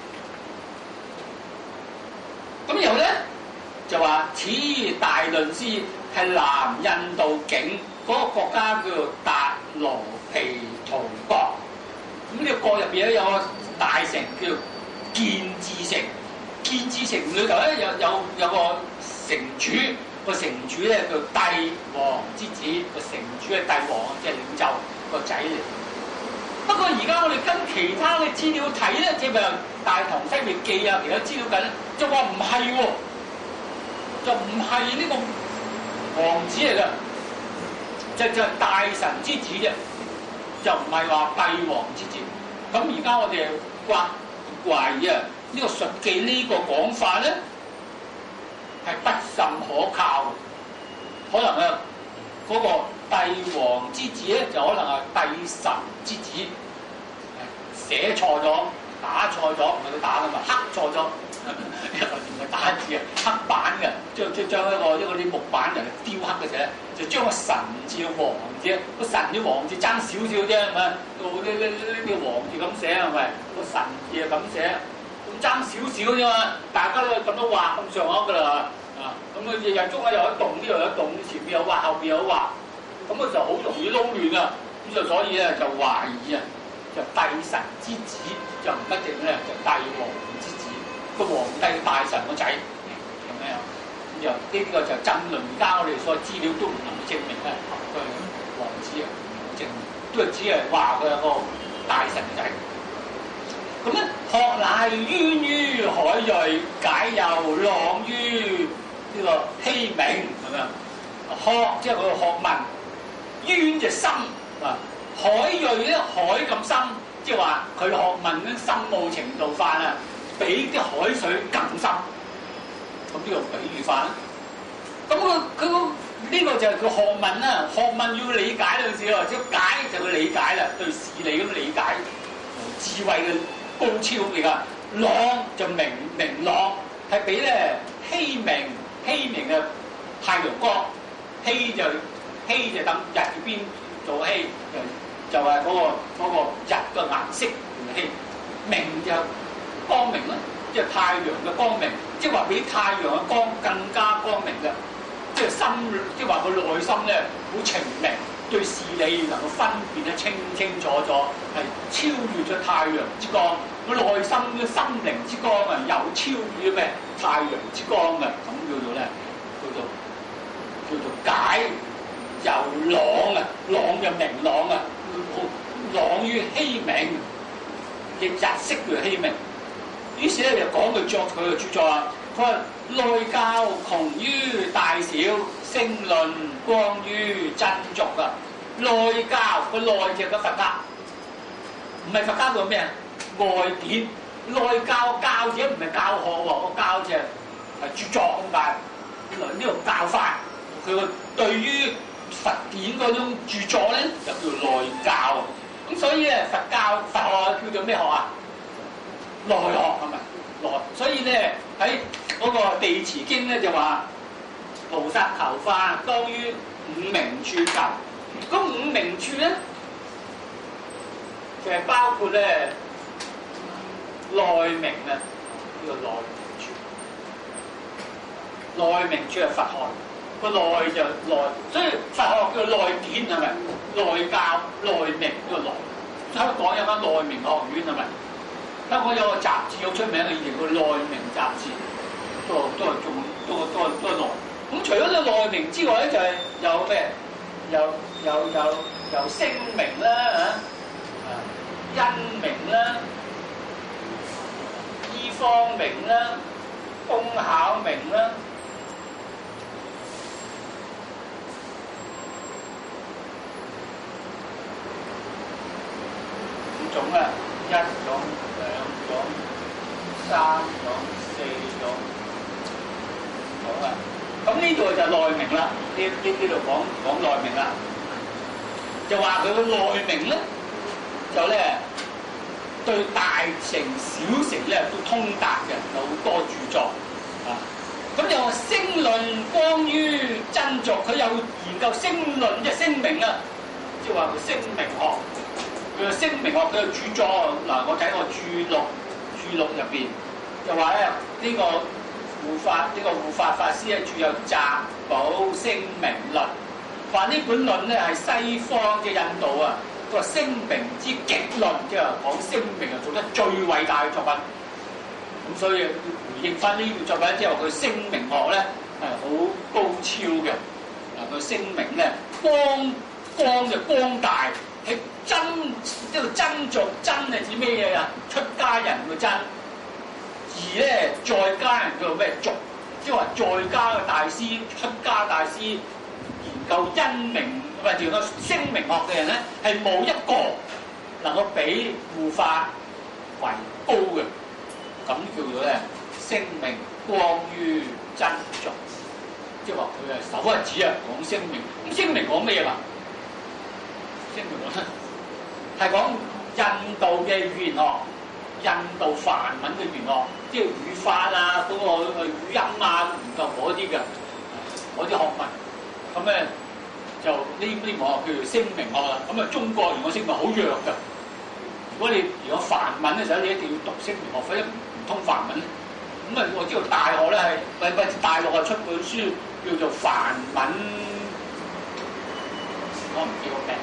咁然後咧就話此大論師係南印度境嗰、那個國家叫做達羅毗荼國。咁呢個國入邊咧有個大城叫做建智城，建智城裏頭咧有有有個城主。個城主咧叫帝王之子，個城主係帝王，即係領袖個仔嚟。不過而家我哋跟其他嘅資料睇咧，即係譬如《大唐西域記》啊，其他資料緊就話唔係喎，就唔係呢個王子嚟嘅，就就係大臣之子啫，就唔係話帝王之子。咁而家我哋話懷疑啊，呢個《述記》呢個講法咧，係不甚可靠，可能啊嗰、那個帝王之子咧，就可能係帝神之子，寫錯咗，打錯咗，唔係佢打㗎嘛，刻錯咗，唔係打字啊，刻板嘅，將將將一個一個啲木板人雕刻嘅時候咧，就將個神字嘅王字，個神嘅王字爭少少啫，係咪？到呢呢呢啲王字咁寫係咪？個神字係咁寫。咁爭少少啫嘛，大家都咁樣畫咁上下噶啦，啊，咁佢日日中間又有洞，呢度有洞，前面有畫，後邊有畫，咁佢就好容易撈亂啊，咁就所以咧就懷疑啊，就帝神之子就唔一定咧，就帝王之子，個皇帝大臣個仔，咁樣，咁就呢個就爭論，而家我哋所有資料都唔能證明咧，佢係王子啊，唔能證明，都係只係話佢係個大臣個仔。咁咧，學乃淵於海瑞，解又浪於呢個希冥，咁樣學即係佢個學問，淵就深啊，海瑞咧海咁深，即係話佢學問咧深奧程度法啊，比啲海水更深。咁呢個比喻法，咁佢佢呢個就係佢學問啦，學問要理解嗰陣時啊，即係解就佢理解啦，對事理咁理解。 智慧嘅高超嚟㗎。朗就明明朗，係比咧熹明熹明嘅太陽光，熹就熹就等日邊做熹，就就係嗰個嗰個日嘅顏色叫熹。明就光明啦，即係太陽嘅光明，即係話比太陽嘅光更加光明嘅，即係心，即係話佢內心咧好澄明，對事理能夠分辨得清清楚楚，係超越咗太陽之光。佢內心嘅心靈之光啊，又超越咗咩太陽之光嘅，咁叫做咧叫做叫做解又朗啊，朗就明朗啊，朗於熹明。亦日色嘅熹明，於是咧就講佢作佢嘅著作啊。佢話內教窮於大小，聲論光於真俗啊。內教個內就係個佛家，唔係佛家個咩啊？外典。內教教者唔係教學喎，個教就係著作咁解。呢個教法，佢個對於佛典嗰種著作咧，就叫內教。咁所以咧，佛教佛學叫做咩學啊？內學係咪？內。所以咧喺嗰個《地持經》咧就話，菩薩求法當於五明處求。咁五明處咧，就係包括咧內明啊，呢個內明處。內明處係佛學。個內就內，所以佛學叫內典係咪？內教內明呢個內。香港有間內明學院係咪？香港有個雜誌好出名嘅，以前叫內明雜誌，都都係做都都係都係內。咁除咗個內明之外咧，就係、是、有咩？有有有有聲明啦嚇，因明啦，醫方明啦，功巧明啦。種啊，一種、兩種、三種、四種，好啊。咁呢度就內明啦，呢呢呢度講講內明啦，就話佢個內明咧，就咧對大乘小乘咧都通達嘅，有好多著作啊。咁又聲論光於真俗，佢有研究聲論即係聲明啊，即係話佢聲明學。佢嘅聲明學佢嘅著作嗱，我睇過註錄註錄入邊就話咧呢個護法呢、這個護法法師咧著有《雜寶聲明論》，話呢本論咧係西方嘅印度啊個聲明之極論，即係講聲明啊做得最偉大嘅作品。咁所以回應翻呢個作品之後，佢聲明學咧係好高超嘅。嗱，佢聲明咧光光就光大。係真，即係真俗，真係指咩嘢啊？出家人嘅真，而咧在家人叫做咩俗？即係話在家嘅大師、出家大師研究因明或者研究聲明學嘅人咧，係冇一個能夠比護法為高嘅。咁叫做咧聲明光於真俗，即係話佢係首屈一指啊講聲明。咁聲明講咩啊？聲明講係講印度嘅語言學，印度梵文嘅語言學，即係語法啊，嗰、那個語音啊，研究嗰啲嘅嗰啲學問。咁咧就呢呢門學叫做聲明學啦。咁啊，中國如果聲明好弱㗎。如果你如果梵文嘅時候，你一定要讀聲明學，否則唔通梵文。咁啊，我知道大學咧係喂喂大陸啊出本書叫做梵文，我唔記個名。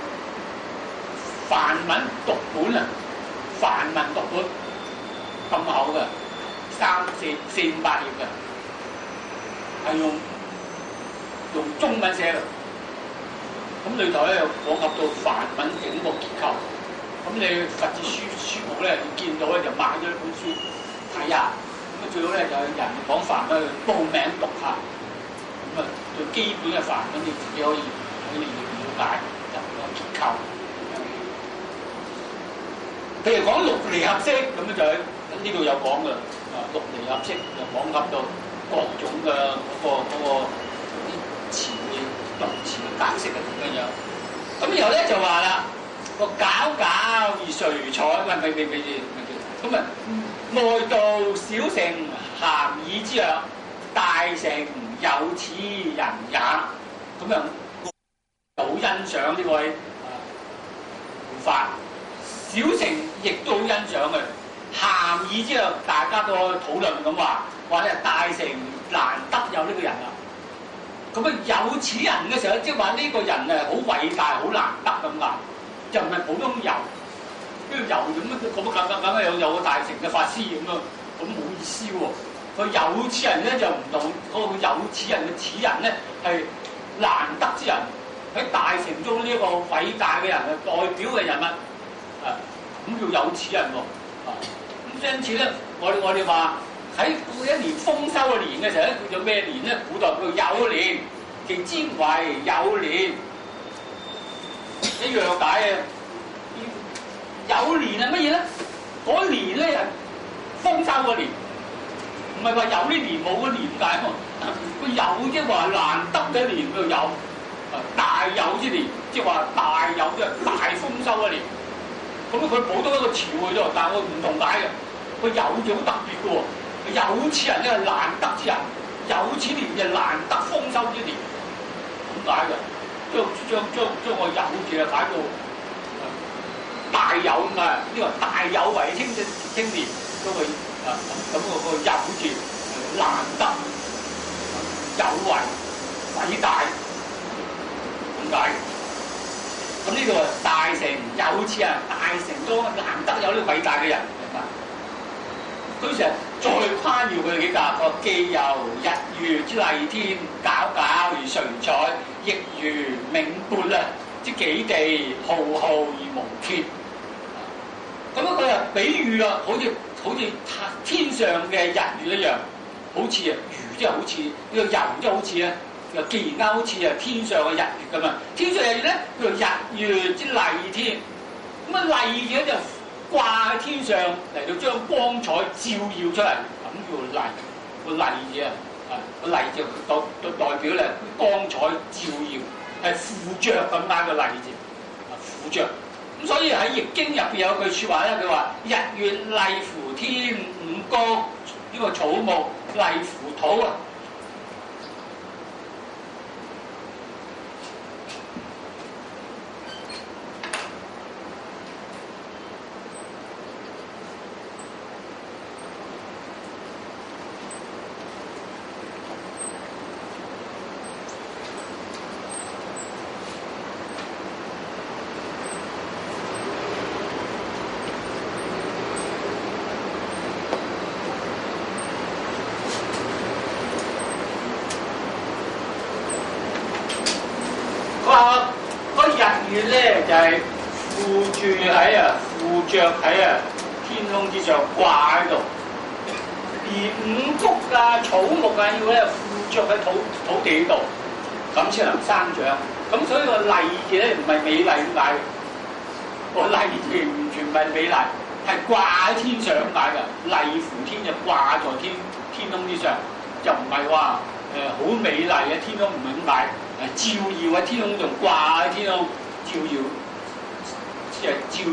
梵文讀本啊，梵文讀本咁厚嘅，三四四五百頁嘅，係用用中文寫嘅。咁裏頭咧又講及到梵文整個結構。咁你佛字書書局咧，你見到咧就買咗呢本書睇下。咁啊最好咧就有人講梵文去報名讀下。咁啊最基本嘅梵文你自己可以可以了解就個結構。譬如講六離合式咁樣就喺呢度有講嘅，啊六離合式就講及到各種嘅嗰、嗰個嗰、嗰個啲詞彙動詞嘅格式係點樣樣。咁然後咧就話啦， 個皎皎而垂彩，唔係唔係唔係咁啊！外道小乘咸矣之曰：大乘有此人也。咁樣好欣賞呢位護法，小乘亦都好欣賞嘅。咸矣之曰，大家都討論咁話，話咧大乘難得有呢個人啦。咁啊有此人嘅時候，即係話呢個人啊好偉大、好難得咁解，就唔係普通遊。呢個遊咁啊，咁啊咁咁咁有有個大乘嘅法師咁啊，咁冇意思喎。佢有此人咧就唔同，嗰個有此人嘅此人咧係難得之人，喺大乘中呢一個偉大嘅人啊，代表嘅人物啊，咁叫有此人喎。啊，咁因此咧，我哋我哋話喺一年豐收嘅年嘅時候咧，叫做咩年咧？古代叫酉年，其之為酉年，一樣解嘅。酉年係乜嘢咧？嗰年咧係豐收嗰年，唔係話有呢年冇嗰年解喎。個酉即係話難得嘅年叫酉，大酉之年，即係話大酉即係大豐收嘅年。咁佢補多一個詞彙啫，但係我唔同解嘅。個酉字好特別嘅喎，有此人咧係難得之人，有此年就難得豐收之年，咁解嘅。將將將將個酉字啊解到大酉啊，呢個大有為青青年嗰個啊，咁個個酉字難得有為偉大咁解。咁呢個大乘有此人，大乘都難得有呢個偉大嘅人。佢成日再誇耀佢幾格，個既有日月之麗天，皎皎而垂彩，亦如冥缽啊！即幾地浩浩而無缺，咁樣佢又比喻啊，好似好似天上嘅日月一樣，好似啊如即係好似呢個油即係好似啊，又既然間好似啊天上嘅日月咁啊，天上日月咧叫做日月之麗天，咁啊麗嘅就掛喺天上嚟到將光彩照耀出嚟，咁叫麗個麗字啊，啊個麗字代代代表咧光彩照耀。係附着咁解個例字，啊附着咁，所以喺《易經》入邊有句説話咧，佢話日月麗乎天，五穀呢個草木麗乎土啊。月咧就係、是、附住喺啊，附着喺啊天空之上掛喺度，而五穀啊、草木啊要咧附着喺土土地度，咁先能生長。咁所以個麗字咧唔係美麗咁解，個麗字完全唔係美麗，係掛喺天上咁解㗎。麗乎天就掛在天天空之上，就唔係話誒好美麗嘅天空，唔係咁解，係照耀喺天空仲掛喺天空。照耀，即係照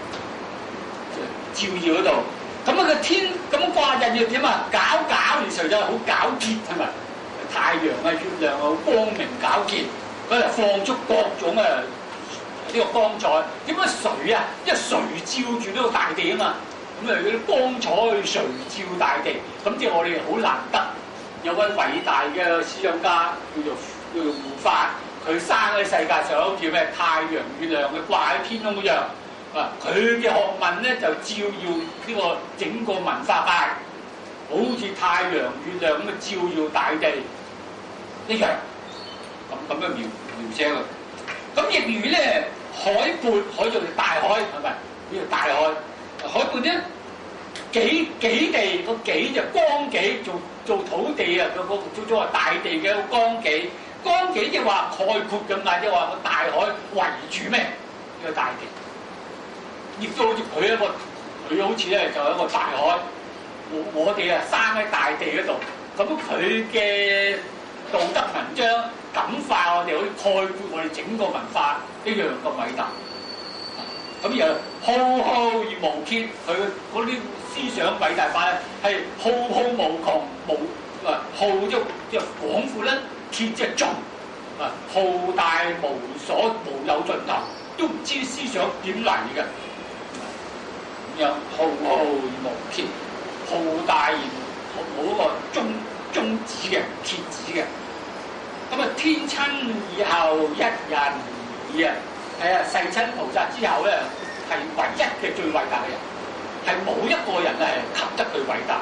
照耀嗰度。咁啊個天咁掛日月點啊？皎皎而垂就係好皎潔係咪？太陽啊、月亮啊好光明皎潔，佢就放出各種啊呢、這個光彩。點解垂啊？因為垂照住呢個大地啊嘛。咁啊嗰啲光彩垂照大地，咁即係我哋好難得有位偉大嘅思想家叫做叫做護法。佢生喺世界上好似咩太陽、月亮，佢掛喺天空一樣。啊，佢嘅學問咧就照耀呢個整個文化界，好似太陽、月亮咁嘅照耀大地一樣。咁咁樣描描寫佢。咁亦如咧海闊，海就係大海，係咪？呢個大海，海闊咧幾幾地個幾就光幾，做做土地啊，個個做做話大地嘅光幾。光幾即係話概括咁解，即係話個大海圍住咩？呢個大地，亦都好似佢一個，佢好似咧就係一個大海。我我哋啊生喺大地嗰度，咁佢嘅道德文章感化我哋，可以概括我哋整個文化一樣咁偉大。 咁又浩浩而無竭，佢嗰啲思想偉大法咧係浩浩無窮，無啊浩即即係廣闊咧，竭即係盡啊，浩大無所無有盡頭，都唔知思想點嚟嘅。咁樣浩浩而無竭，浩大而冇一個終終止嘅竭止嘅。咁啊，天親以後一人矣啊！係啊，世親菩薩之後咧，係唯一嘅最偉大嘅人，係冇一個人咧係及得佢偉大。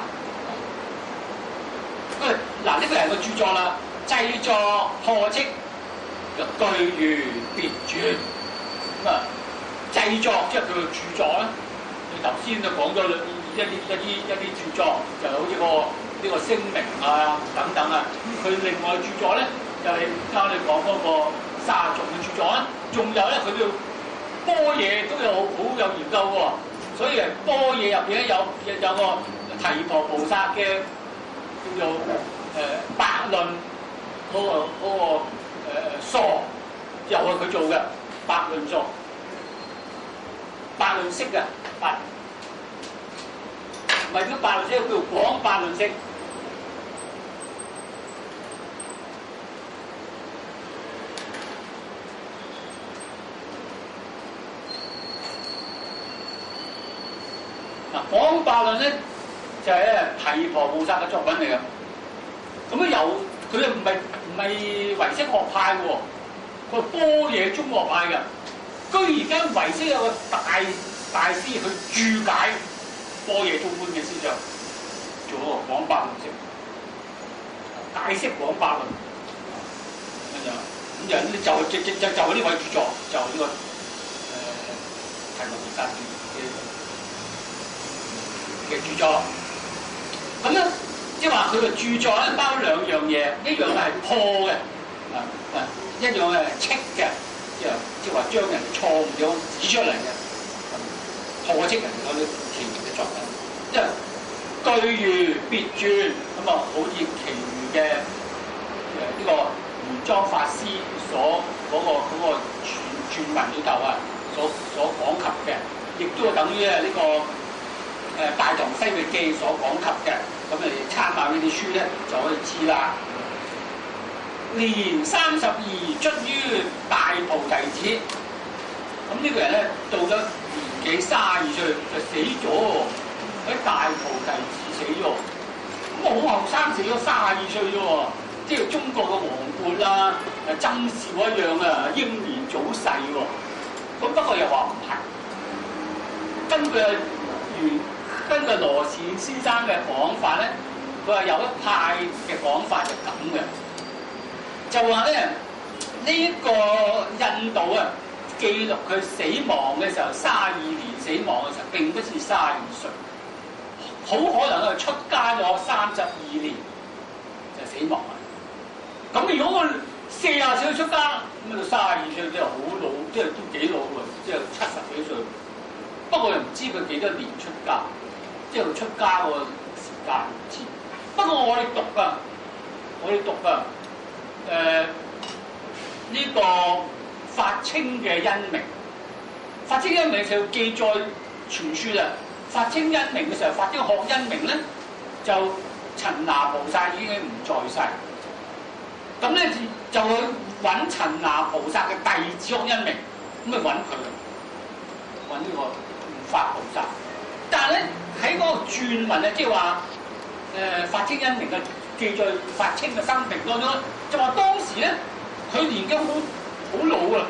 咁啊，嗱呢個人嘅著作啦，製作破斥，句如別傳。咁啊，製作即係佢嘅著作啦。你頭先就講咗一啲一啲一啲著作，就好似個呢個聲明啊等等啊。佢另外著作咧，就係啱你講嗰個沙族嘅著作啦。仲有咧，佢對般若都有好有研究喎，所以誒般若入邊咧有有有個提婆菩薩嘅叫做誒、呃、百論嗰、那個嗰、那個誒疏、呃，又係佢做嘅百論疏，百論釋嘅百，唔係叫百論釋，叫廣百論釋。廣百論咧就係、是、咧提婆菩薩嘅作品嚟嘅，咁咧有佢又唔係唔係唯識學派嘅喎，佢係般若中學派嘅，居然間唯識有個大大師去註解般若中觀嘅思想，做嗰個廣百論釋，大釋廣百論咁樣，咁就就就就就就呢位著作，就呢、這個誒、呃、提婆菩薩嘅嘅著作，咁咧即係話佢嘅著作咧包兩樣嘢，一樣係破嘅，啊啊，一樣係斥嘅，即係即係話將人錯誤嘅指出嚟嘅，破斥人嗰啲其餘嘅作品，即係句如別傳，咁啊好似其餘嘅誒呢個玄奘法師所嗰、那個嗰、那個傳傳文裏頭啊，所所講及嘅，亦都係等於咧呢個。誒《大唐西域記》所講及嘅，咁你參考呢啲書咧就可以知啦。年三十二卒於大菩提子，咁呢個人咧到咗年紀三十二歲就死咗喎，喺大菩提子死咗，咁好後生死咗三十二歲啫喎，即係中國嘅王勃啦、誒曾少一樣啊，英年早逝喎。咁不過又話唔係，根據原。根據羅善先生嘅講法咧，佢話有一派嘅講法就咁嘅，就話咧呢一、這個印度啊記錄佢死亡嘅時候，三十二年死亡嘅時候並不是三十二歲，好可能佢出家咗三十二年就死亡啦。咁如果佢四十歲出家，咁啊到三十二歲即係好老，即係都幾老喎，即係七十幾歲。不過又唔知佢幾多年出家。即係佢出家個時間唔知，不過我哋讀啊，我哋讀啊，誒、呃、呢、這個法清嘅因明，法清因明嘅時候記載傳說啊，法清因明嘅時候，法清學因明咧就陳那菩薩已經唔在世，咁咧就去揾陳那菩薩嘅弟子學因明，咁咪揾佢，揾呢個護法菩薩，但係咧。喺嗰個傳聞啊，即係話誒法清因明嘅記載法清嘅生平當中咧，就話當時咧佢年紀好好老啊，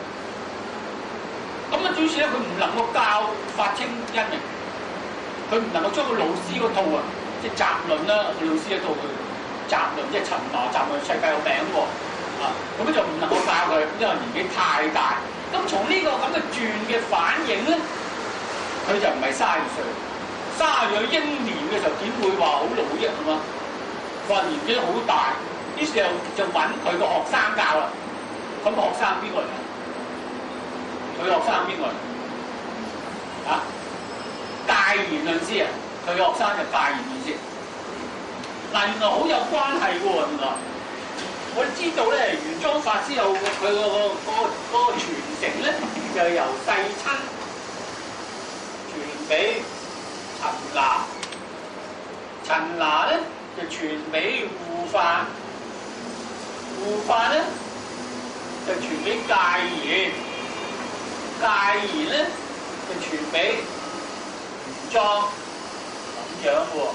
咁啊，於是咧佢唔能夠教法清因明，佢唔能夠將個老師嗰套啊，即係集論啦，老師嗰套佢集論，即係陳那集論世界有名喎，啊，咁咧就唔能夠教佢，因為年紀太大。咁從呢個咁嘅傳嘅反應咧，佢就唔係三十二歲。三十歲英年嘅時候點會話好老啫？係嘛？佢話年紀好大，於是就就揾佢個學生教啦。咁個學生邊個嚟？佢學生邊個嚟？啊？戒賢論師啊！佢嘅學生就戒賢論師。嗱，原來好有關係嘅喎，原來。我哋知道咧，玄奘法師有佢個個個個傳承咧，就係由世親俾陳拿，陳拿咧就傳俾護法，護法咧就傳俾戒賢，戒賢咧就傳俾玄奘，咁樣喎。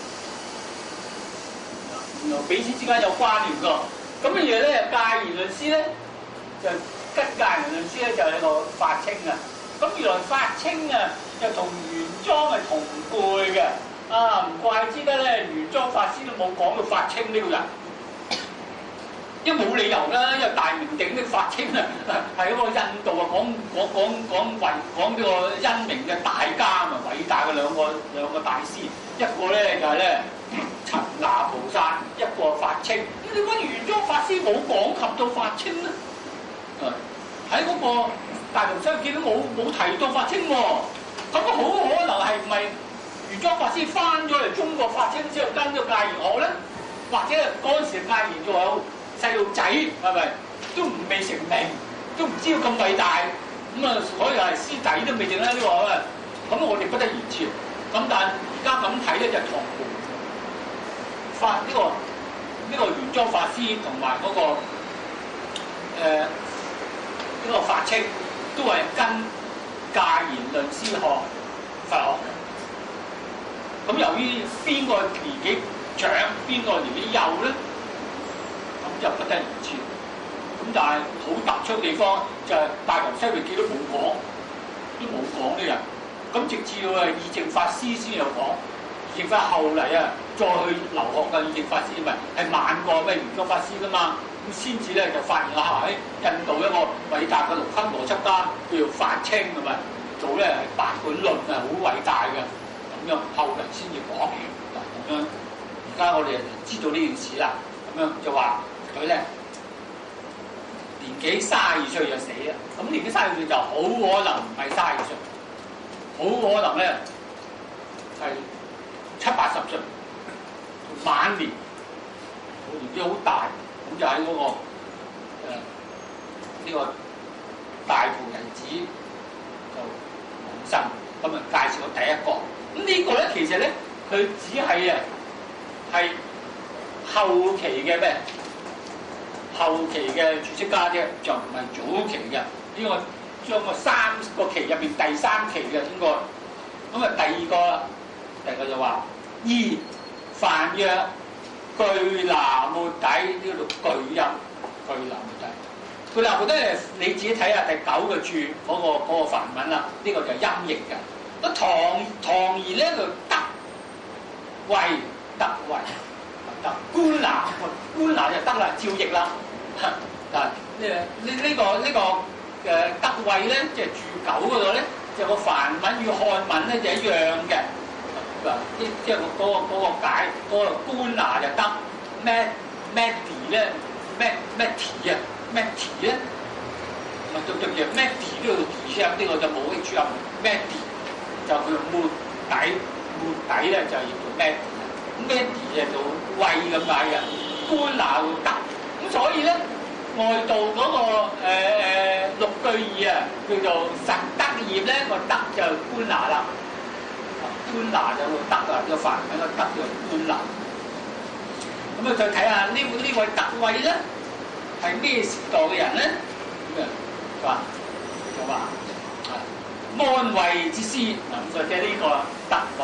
原來彼此之間有關聯㗎。咁嘅嘢咧，戒賢論師咧就跟戒賢論師咧就係個法清啊。咁原來法清啊就同玄奘係同輩嘅。啊，唔怪之得咧，玄奘法師都冇講到法清呢個人，因為冇理由啦，因為大名鼎鼎法清啊，係嗰個印度啊講講講講為講呢個因明嘅大家嘛，偉大嘅兩個兩個大師，一個咧就係咧陳拿菩薩，一個法清。咁點解玄奘法師冇講及到法清咧？啊，喺嗰個大同西見都冇冇提到法清喎，咁啊好可能係唔係？玄奘法師翻咗嚟中國法清之後跟咗戒賢學咧，或者嗰陣時戒賢仲有細路仔，係咪都唔未成名，都唔知道咁偉大，咁啊所以係師弟都未定啦呢個啊，咁我哋不得而知。咁但係而家咁睇咧就同法呢、這個呢、這個玄奘法師同埋嗰個誒呢、呃這個法清都係跟戒賢論師學佛學嘅。咁由於邊個年紀長，邊個年紀幼咧，咁就不得而知。咁但係好突出嘅地方就係《大唐西域記》都冇講，都冇講呢人。咁直至到啊義淨法師先有講，義淨法後嚟啊再去留學嘅義淨法師咪係慢過咩玄奘法師噶嘛，咁先至咧就發現啊喺印度一個偉大嘅六級邏輯家叫做法清係咪做咧係八本論係好偉大嘅。咁樣後人先至講嗱，咁樣而家我哋就知道呢件事啦。咁樣就話佢咧年紀卅二歲就死啦。咁年紀卅二歲就好可能唔係卅二歲，好可能咧係七八十歲，晚年年紀好大，咁就喺嗰、那個誒呢、呃這個大荼人子就往生。咁啊介紹咗第一個。咁呢個咧，其實咧，佢只係啊，係後期嘅咩？後期嘅注釋家啫，就唔係早期嘅。呢、這個將個三個期入邊第三期嘅應該。咁啊，第二個，第二個就話：二梵曰俱那末底，呢度巨音，俱那末底。俱那末底係你自己睇下第九個注嗰、那個嗰、那個梵文啦。呢、這個就係音譯嘅。個唐唐言咧就德慧，德慧得官拿，官拿就得啦，照譯啦。嗱呢呢呢個呢、這個誒德慧咧，即係注九嗰度咧，就個梵文與漢文咧就一樣嘅。嗱，即即係嗰個嗰個解嗰個官拿就得咩咩地咧咩咩提啊咩提咧，咪對對住咩地呢個地聲，呢個就冇 H 音咩地。就叫末底，末底咧就係叫做咩？咩地就做慧咁解嘅，官拿會得。咁所以咧，外道嗰、那個誒誒、呃、六句義啊，叫做實德業咧，個德就官拿啦。官拿就個德啊，個梵文個德叫官拿。咁啊，再睇下呢呢位德慧咧，係咩時代嘅人咧？咁啊，話就話。安慧之師嗱，咁就即係呢個德慧，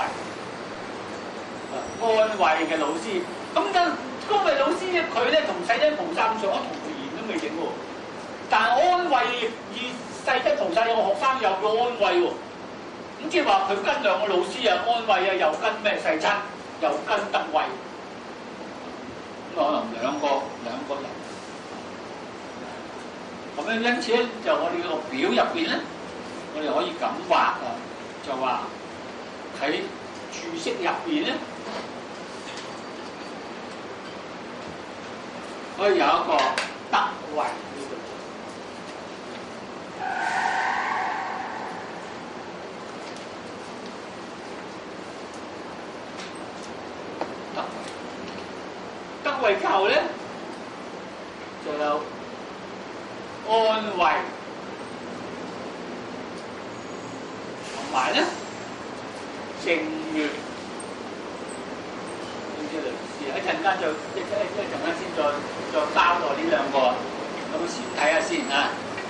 安慧嘅老師。咁就嗰位老師咧，佢咧同世親菩薩上咗同源都未整喎。但係安慧與世親菩薩有個學生又叫安慧喎。咁即係話佢跟兩個老師啊，安慧啊又跟咩世親，又跟德慧。咁可能兩個兩個人。咁樣因此咧，就我哋個表入邊咧。我哋可以咁畫啊，就話喺注釋入邊咧，可以有一個德慧呢度。德慧，德慧之後咧，就有安慧。同埋咧， 正月。呢啲類似，一陣間再一一一陣間先再再交代呢兩個，咁先睇下先啊。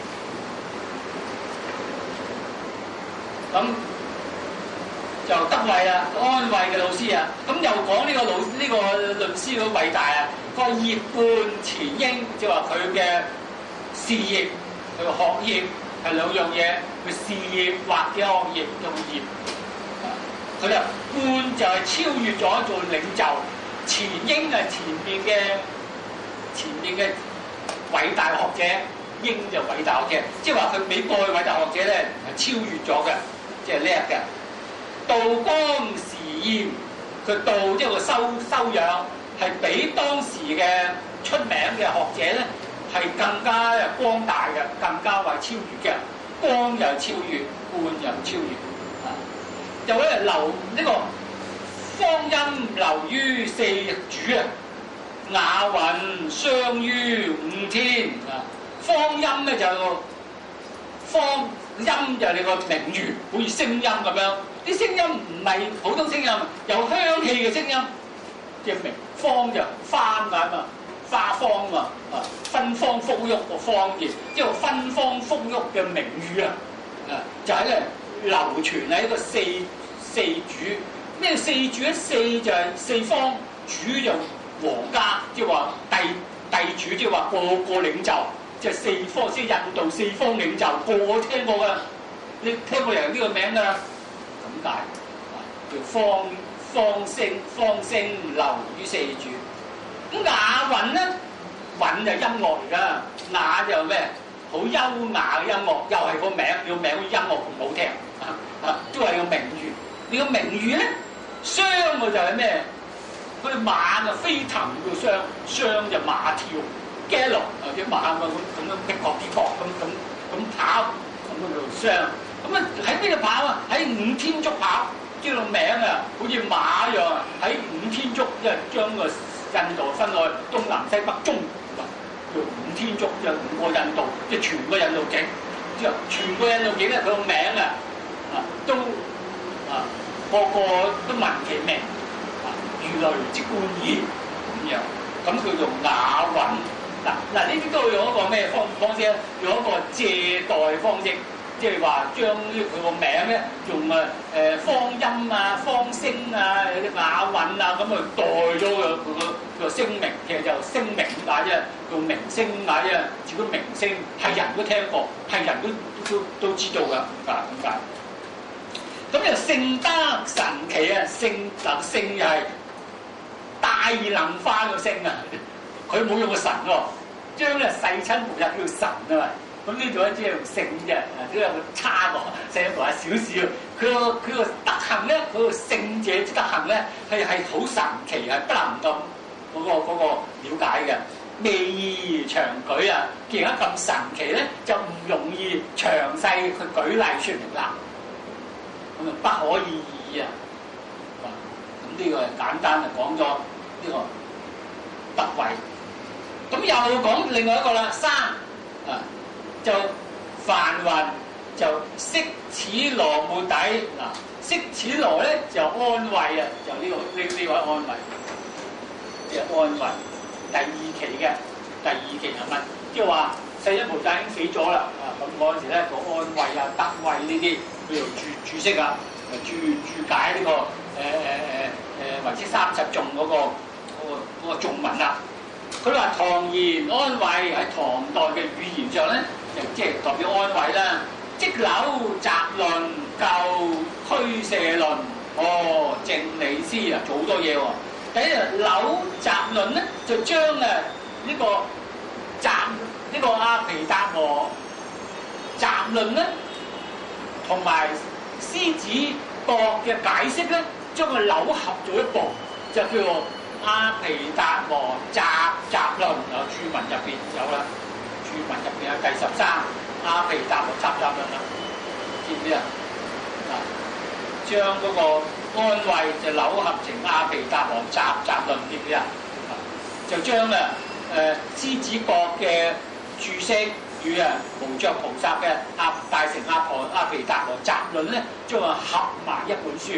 咁就德慧啦，安慰嘅老師啊，咁又講呢個老呢、這個論師好偉大啊！佢話業貫前英，即係話佢嘅事業、佢嘅學業係兩樣嘢，佢事業或者學業用業，佢就貫就係超越咗做領袖，前英係前面嘅前面嘅偉大學者，英就偉大學者，即係話佢比過去偉大學者咧係超越咗嘅，即係叻嘅。道光時驗，佢道即係個修修養，係比當時嘅出名嘅學者咧係更加光大嘅，更加為超越嘅。光又超越，貫又超越。啊，就咧流呢、這個方音流於四主啊，雅韻相於五天啊。方音咧就方音就係你個名譽，好似聲音咁樣。啲聲音唔係普通聲音，有香氣嘅聲音，即係名芳就花咁啊，花芳啊嘛，啊芬芳馥郁個芳字，即係芬芳馥郁嘅名譽啊，啊就喺咧流傳喺一個四四主，咩四主咧？四就係四方，主就皇家，即係話帝帝主，即係話個個領袖，即係四方，即係印度四方領袖，個個聽過㗎，你聽過人呢個名㗎？咁解叫方方聲方聲流於四主。咁雅韻咧，韻就音樂嚟㗎，雅就咩？好優雅嘅音樂，又係個名，個名音樂咁好聽啊啊，都係個名譽。你個名譽咧，雙嘅就係咩？佢哋馬就飛騰叫雙，雙就馬跳 ，gallop 啊啲馬咁咁樣逼角逼角咁咁咁跑，咁叫做雙。咁啊喺邊度跑啊？喺五天竺跑，叫做名啊，好似馬一樣啊！喺五天竺，即係將個印度分開東南西北中，叫五天竺，即係五個印度，即係全個印度境。之後全個印度境咧，佢個名啊啊都啊個個都聞其名啊，如雷之貫耳咁樣，咁叫做雅韻。嗱嗱，呢啲都用一個咩方方式咧？用一個借代方式。即係話將呢佢個名咧，用誒誒方音啊、方聲啊、有啲雅韻啊咁去代咗佢佢個個聲名，其實就聲名咁解啫，叫名聲解啫。至於名聲係人都聽過，係人都都都知道㗎，啊咁解。咁又聖德神奇啊，聖嗱聖又係大能花個聲啊，佢冇用個神喎，將咧世親菩薩叫神啊嘛。咁呢度咧只係用聖啫，啊都有個差個，聖菩薩少少。佢個佢個德行咧，佢個聖者之德行咧係係好神奇，係不能夠嗰個嗰個瞭解嘅。未易長舉啊，既然咁神奇咧，就唔容易詳細去舉例説明啦。咁啊不可以議啊！咁呢個係簡單就講咗呢個德慧。咁又講另外一個啦，三啊。就梵雲就息此羅末底嗱，息此羅咧就安慰啊，就呢、這個呢呢位安慰，即係安慰第二期嘅第二期係乜？即係話世親菩薩已經死咗啦啊！咁嗰陣時咧個安慰啊、德慧呢啲，佢又注注釋啊，注注解呢、這個誒誒誒誒唯識三十頌嗰個嗰、那個嗰個頌文啦。佢話唐言安慰喺唐代嘅語言上咧。即係代表安慰啦，即柳集論、舊俱舍論，哦，正理師啊，做好多嘢喎。第一就柳集論咧，就將誒呢個集呢、這個阿毗達摩集論咧，同埋獅子國嘅解釋咧，將佢糅合做一部，就叫做阿毗達摩集集論，有注文入邊有啦。注文入邊有第十三阿毗達摩集集論啦，知唔知啊？啊，將嗰個安慰就糅合成阿毗達摩集集論，知唔知啊？就將啊誒獅子國嘅注釋與啊無著菩薩嘅阿大乘阿婆阿毗達摩集論咧，將佢合埋一本書。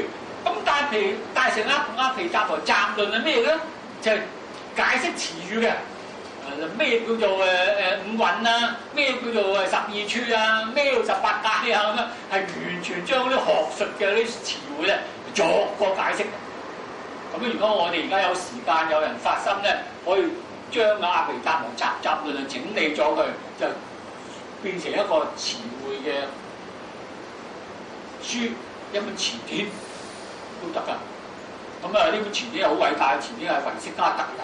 咁大皮大乘阿阿毗達磨集論係咩咧？就係、是、解釋詞語嘅。咩叫做誒誒五蘊啊？咩叫做誒十二處啊？咩叫十八界啊？咁樣係完全將嗰啲學術嘅啲詞彙咧逐個解釋。咁如果我哋而家有時間，有人發心咧，可以將阿毗達磨集集論整理咗佢，就變成一個詞彙嘅書，一本詞典都得㗎。咁啊，呢本詞典係好偉大嘅詞典，係唯識家特有。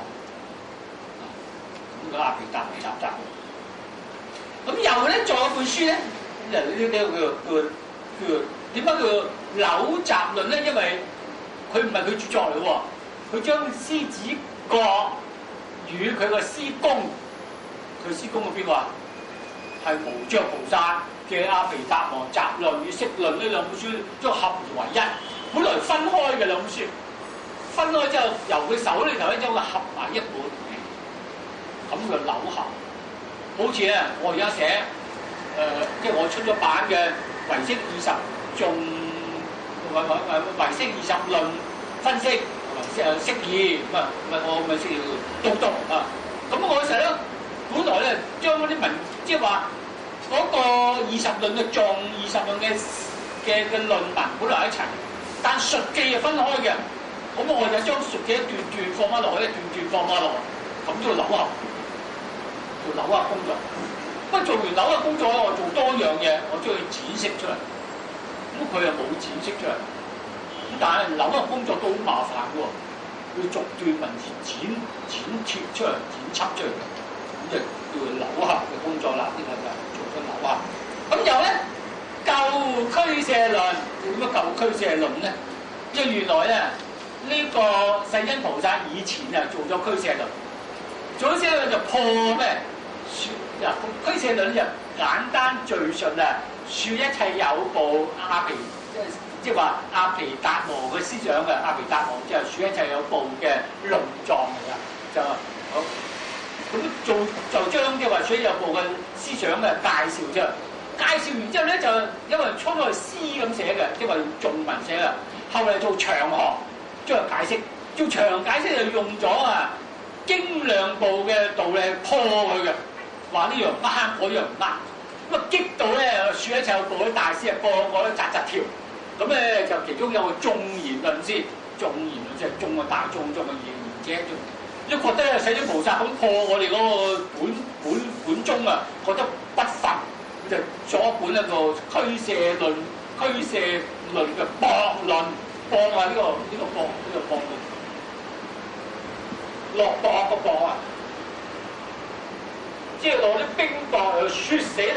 咁個阿毗達磨集集。咁又咧，仲有本書咧，呢呢呢個叫叫叫點解叫柳集論咧？因為佢唔係佢著作嚟喎，佢將獅子國與佢個師公，佢師公係邊個啊？係無著菩薩嘅《阿毗達磨集論》與《釋論》呢兩本書，將合而為一。本來分開嘅兩本書，分開之後由佢手裏頭咧將佢合埋一本，咁佢柳合。好似咧，我而家寫誒、呃，即係我出咗版嘅《唯識二十頌》。唯唯唯唯識二十論分析，誒釋義咁啊，唔係我咪釋義讀讀啊。咁我成日咧，本來咧將嗰啲文，即係話嗰個二十論嘅頌、二十論嘅嘅嘅論文本來喺一齊，但述記係分開嘅。咁我就將述記一段段放翻落去，一段段放翻落去，咁都要扭合，做扭合工作。不過做完扭合工作咧，我做多樣嘢，我將佢展釋出嚟。咁佢又冇展釋出嚟，咁但係扭合工作都好麻煩喎，要逐段文字剪剪貼出嚟、剪輯出嚟，咁就叫做扭合嘅工作啦。呢個就做咗扭合。咁有咧舊俱舍論，點解舊俱舍論咧？因為原來咧呢、這個世親菩薩以前啊做咗俱舍論，做咗俱舍論就破咩？嗱，俱舍論就簡單敘述啊。説一切有部阿毗，即係話阿毗達磨嘅思想嘅阿毗達磨，即係説一切有部嘅論狀嚟㗎，就好咁做就將即係話説有部嘅思想嘅介紹啫。介紹完之後咧，就因為初初係詩咁寫嘅，即係話用頌文寫嘅，後嚟做長行將佢解釋，做長解釋就用咗啊經量部嘅道理破佢嘅，話呢樣啱，嗰樣唔啱。咁啊激到咧，説一切有部啲大師啊，個個都扎扎跳。咁咧就其中有個眾賢論師，眾賢論即係眾嘅大眾，眾嘅賢者，都覺得咧世親菩薩咁破我哋嗰個本本本宗啊，覺得不忿，就作一本一個俱舍論、俱舍論嘅駁論，駁啊呢個呢個駁呢個駁論，落駁個駁啊！即係攞啲冰雹嚟雪死你，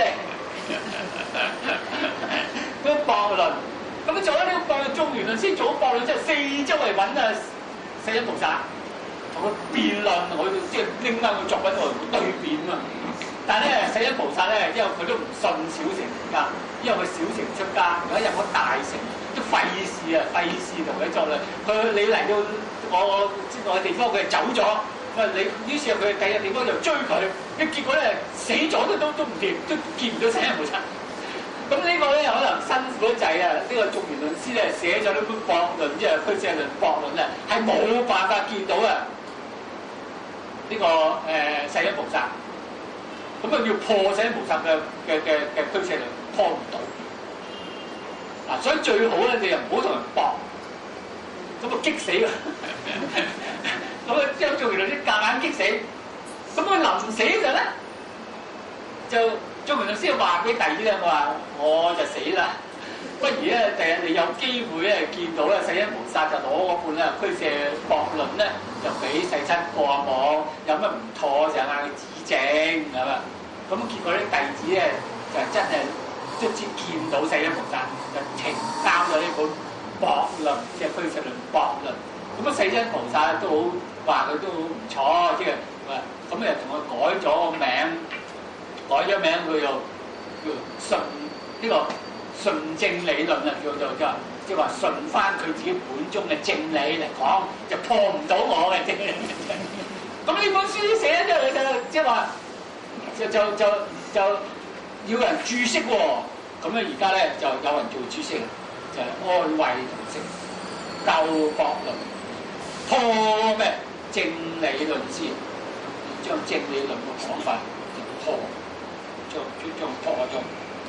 嗰個駁論，咁做咗呢個駁眾賢論先做咗駁論，即係四周圍揾啊世親菩薩同佢辯論，我即係拎翻佢作品嚟對辯啊。但係咧世親菩薩咧，因為佢都唔信小乘家，因為佢小乘出家，而家入咗大乘，都費事啊，費事同佢作論。佢你嚟到我我我嘅地方，佢就走咗。你於是佢第二地方就追佢，嘅結果咧死咗都都都唔掂，都見唔到世親菩薩。咁呢個咧可能辛苦得滯啊！呢、這個眾賢論師咧寫咗呢本駁論，即係俱舍論駁論咧，係冇辦法見到啊！呢、這個誒、呃、世親菩薩，咁啊要破世親菩薩嘅嘅嘅嘅俱舍論，破唔到。嗱、啊，所以最好咧，你又唔好同人駁，咁啊激死佢。咁啊，將眾賢論師夾硬激死，咁佢臨死嗰陣咧，就眾賢論師話俾弟子咧，我話我就死啦，不如咧第日你有機會咧見到咧世親菩薩就攞嗰本咧俱舍駁論咧，就俾世親過下網，有乜唔妥就嗌佢指正，係嘛？咁結果啲弟子咧就真係卒之見到世親菩薩，就承擔咗呢本駁論，即係俱舍論駁論。咁啊世親菩薩都好。話佢都唔錯，即係咁誒同佢改咗個名，改咗名佢又叫順呢個順正理論啊，叫做即係即係話順翻佢自己本宗嘅正理嚟講，就破唔到我嘅正理。咁呢本書寫咗之後就即係話就就就就要人注釋喎。咁咧而家咧就有人做注釋，就係安慧同釋。 救國論，破咩正理論師，將正理論嘅講法就破，將將破咗。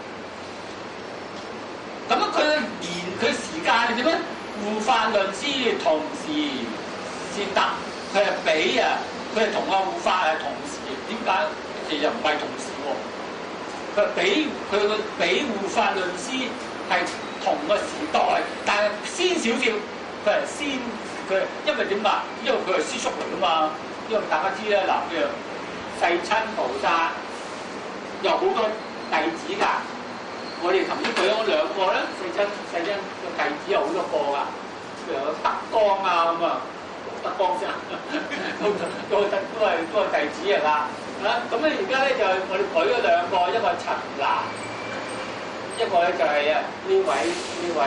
咁啊，佢言佢時間係點咧？護法論師同時先得，佢係比啊，佢係同阿護法係同時。點解？其實唔係同時喎。佢比佢個比護法論師係同個時代，但係先少少。佢係先佢，因為點啊？因為佢係師叔嚟噶嘛。因為大家知咧，嗱，譬如世親菩薩有好多弟子㗎。我哋頭先舉咗兩個咧，世親世親個弟子有好多個㗎，譬如有德光啊咁啊，德光先都都都都係都係弟子嚟㗎。啊，咁咧而家咧就我哋舉咗兩個，一個陳南，一個咧就係啊呢位呢位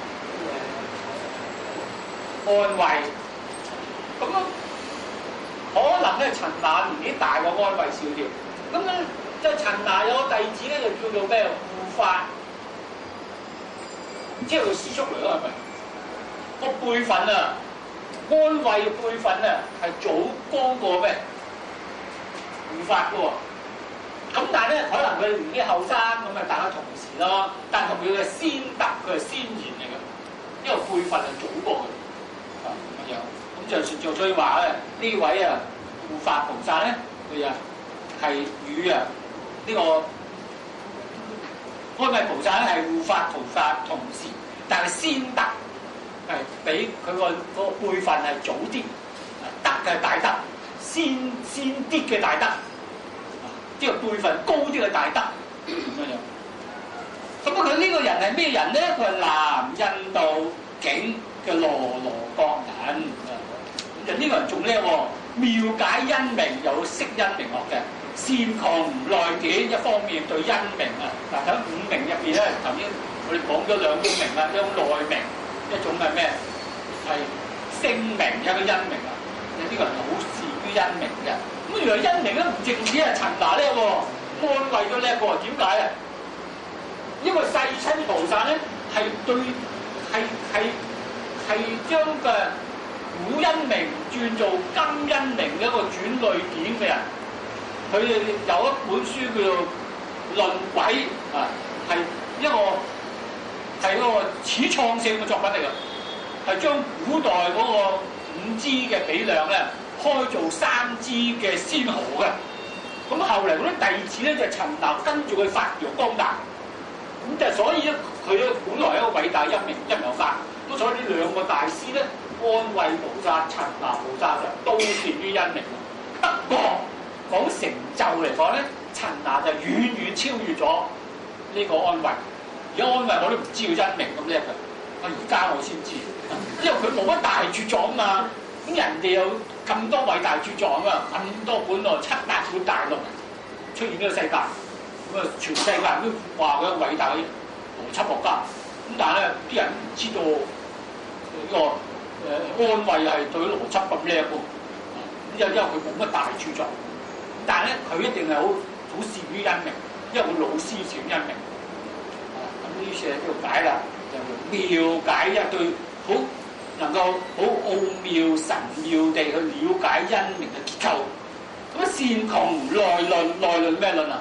誒安慧。咁啊，可能咧陳南年紀大過安慧少啲。咁咧即係陳南有個弟子咧，就叫做咩？法，即係佢師叔嚟咯，係咪？個輩份啊，安慧嘅輩份啊，係早高過咩？護法嘅喎。咁但係咧，可能佢年紀後生，咁啊大家同時咯。但同佢嘅先德，佢係先賢嚟嘅，因為輩份係早過佢。啊咁樣，咁就就所以話咧，呢位啊護法菩薩咧，佢啊係與啊呢個。安慧菩薩咧係護法菩薩同時，但係先德係比佢個嗰個輩份係早啲，德嘅大德，先先啲嘅大德，即係輩份高啲嘅大德咁樣。咁啊，佢呢個人係咩人咧？佢係南印度境嘅羅羅國人。咁就呢個人仲叻喎，妙解因明，有識因明學嘅。善窮內典，一方面對因明啊，嗱喺五明入邊咧，頭先我哋講咗兩種明啦，一種內明，一種係咩？係聲明，一個因明啊。呢個人好善於因明嘅。咁原來因明咧唔淨止係陳拿叻喎，安慧都叻喎。點解啊？因為世親菩薩咧係對係係係將嘅古因明轉做今因明嘅一個轉類典嘅人。佢哋有一本書叫做《論軌》啊，係一個係一個始創性嘅作品嚟嘅，係將古代嗰個五支嘅比量咧開做三支嘅先河嘅。咁後嚟嗰啲弟子咧就陳南跟住佢發揚光大，咁就所以咧佢咧本來係一個偉大因明因明法。咁所以呢兩個大師咧，安慧菩薩、陳南菩薩就都善於因明。不過講成就嚟講咧，陳拿就遠遠超越咗呢個安慧。而家安慧我都唔知佢因明咁叻嘅，我而家我先知，因為佢冇乜大著作啊嘛。咁人哋有咁多偉大著作啊嘛，咁多本來七八本大論出現呢個世界，咁啊全世界人都話佢偉大嘅邏輯學家。咁但係咧，啲人唔知道呢、這個誒、呃、安慧係對邏輯咁叻喎，因為因為佢冇乜大著作。但係咧，佢一定係好好善於因明，因為佢老師善因明。啊，咁於是喺呢度解啦，就妙解一對好能夠好奧妙神妙地去了解因明嘅結構。咁啊，善窮內論，內論咩論啊？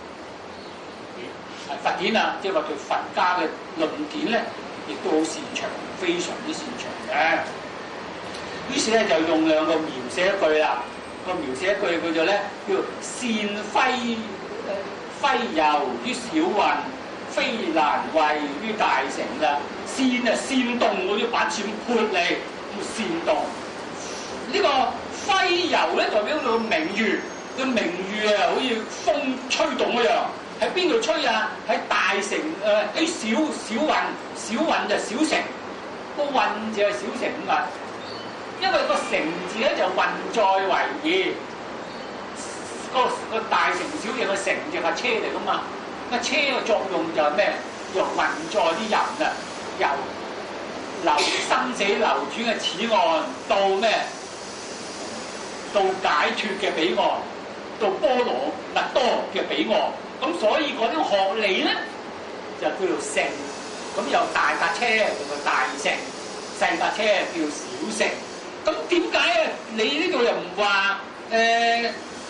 係佛典啊，即係話對佛家嘅論典咧，亦都好擅長，非常之擅長嘅。於是咧就用兩個描寫一句啦。個描寫一句叫做咧，叫善揮揮遊於小運，非難為於大成啦。煽啊煽動嗰啲把劍潑你，咁煽動。呢、這個揮遊咧代表個明月，個明月啊好似風吹動一樣。喺邊度吹啊？喺大成誒，喺、呃、小小運，小運就小成，個運就係小成咁解。因為個成字咧就運載為義，個個大成小成嘅成就係車嚟噶嘛，個車嘅作用就係咩？用運載啲人啊，由流生死流轉嘅此岸到咩？到解脫嘅彼岸，到波羅蜜多嘅彼岸。咁所以嗰啲學理咧就叫做成，咁由大架車叫做大成。 細架車叫小乘。咁點解啊？你呢度又唔話誒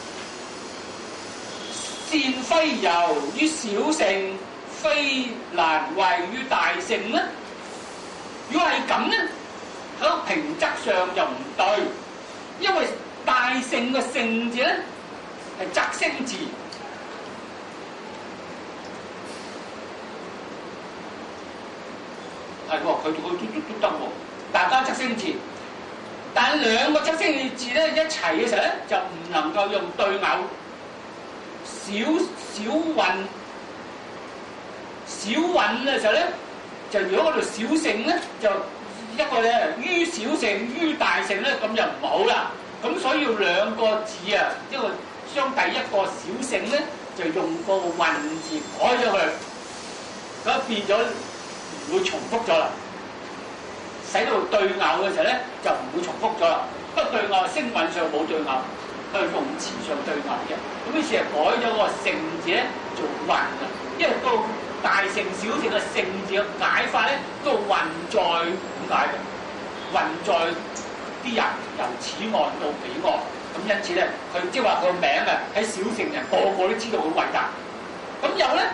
善非由於小乘，非難位於大乘咧？如果係咁咧，喺個平仄上就唔對，因為大乘嘅乘字咧係仄聲字。係喎，佢佢都都都得喎，大家仄聲字。但係兩個仄聲字咧一齊嘅時候咧，就唔能夠用對偶。小小運小運嘅時候咧，就如果嗰度小乘咧，就一個咧於小乘於大乘咧，咁就唔好啦。咁所以要兩個字啊，一個將第一個小乘咧，就用個運字改咗佢，咁變咗唔會重複咗啦。使到對偶嘅時候咧，就唔會重複咗啦。不過對偶聲韻上冇對偶，佢係用詞上對偶嘅。咁於是係改咗個乘字咧做運啊。因為到大乘小乘嘅乘字嘅解法咧，都運在咁解嘅，運在啲人由此岸到彼岸。咁因此咧，佢即係話個名啊，喺小乘人個個都知道好偉大。咁又咧，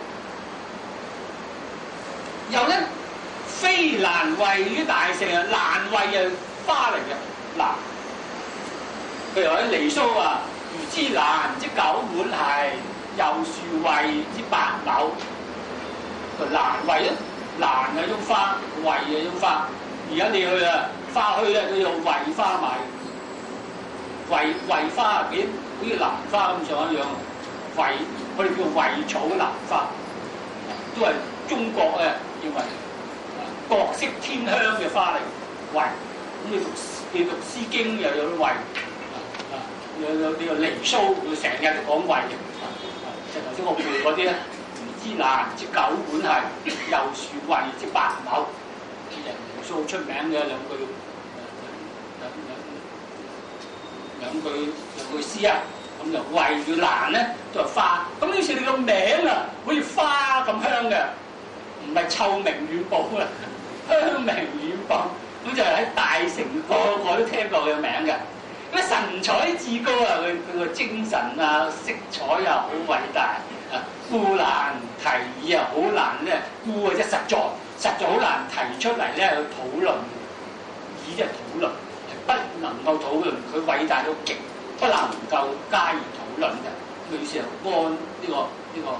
又咧。非難位於大乘啊，難位啊花嚟嘅難。譬如話啲離騷啊，如之難即九碗係，又樹位之八畝。個難位啊，難啊喐花，位啊喐花。而家你去啊花墟咧，都要位花買。位位花啊幾好似蘭花咁上一樣。位我哋叫位草蘭花，都係中國啊認為各色天香嘅花嚟，位咁你讀你讀《詩經》又有啲位，啊有有呢個離騷，佢成日都講位嘅，就頭先我背嗰啲咧，如之難之九碗係，又樹位之八畝，離騷出名嘅兩句兩兩兩句兩句詩啊，咁就位與難咧都係花，咁於是你個名啊好似花咁香嘅，唔係臭名遠播啊！香名遠播，咁就喺大乘個個都聽過佢嘅名嘅。咁神采至高啊，佢佢個精神啊、色彩啊好偉大啊，故難提議啊，好難咧，故啊即係實在，實在好難提出嚟咧去討論，以即係討論，係不能夠討論，佢偉大到極，不能夠加以討論嘅。於是按呢、這個呢、這個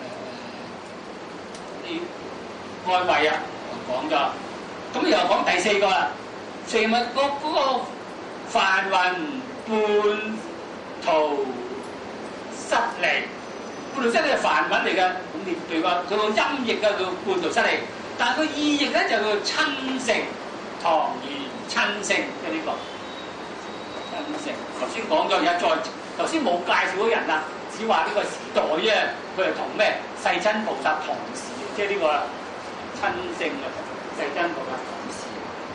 誒啲安慰啊。講咗，咁又講第四個啦。四物嗰嗰個梵韻半途失離，半途失離係梵韻嚟嘅。咁你對個佢個音譯啊叫半途失離，但係個意譯咧就叫親乘，唐言親乘嘅呢個親乘。頭先講咗，而家再頭先冇介紹嗰人啦，只話呢個時代啫，佢係同咩世親菩薩同時，即係呢個啦。親乘嘅世親菩薩同時，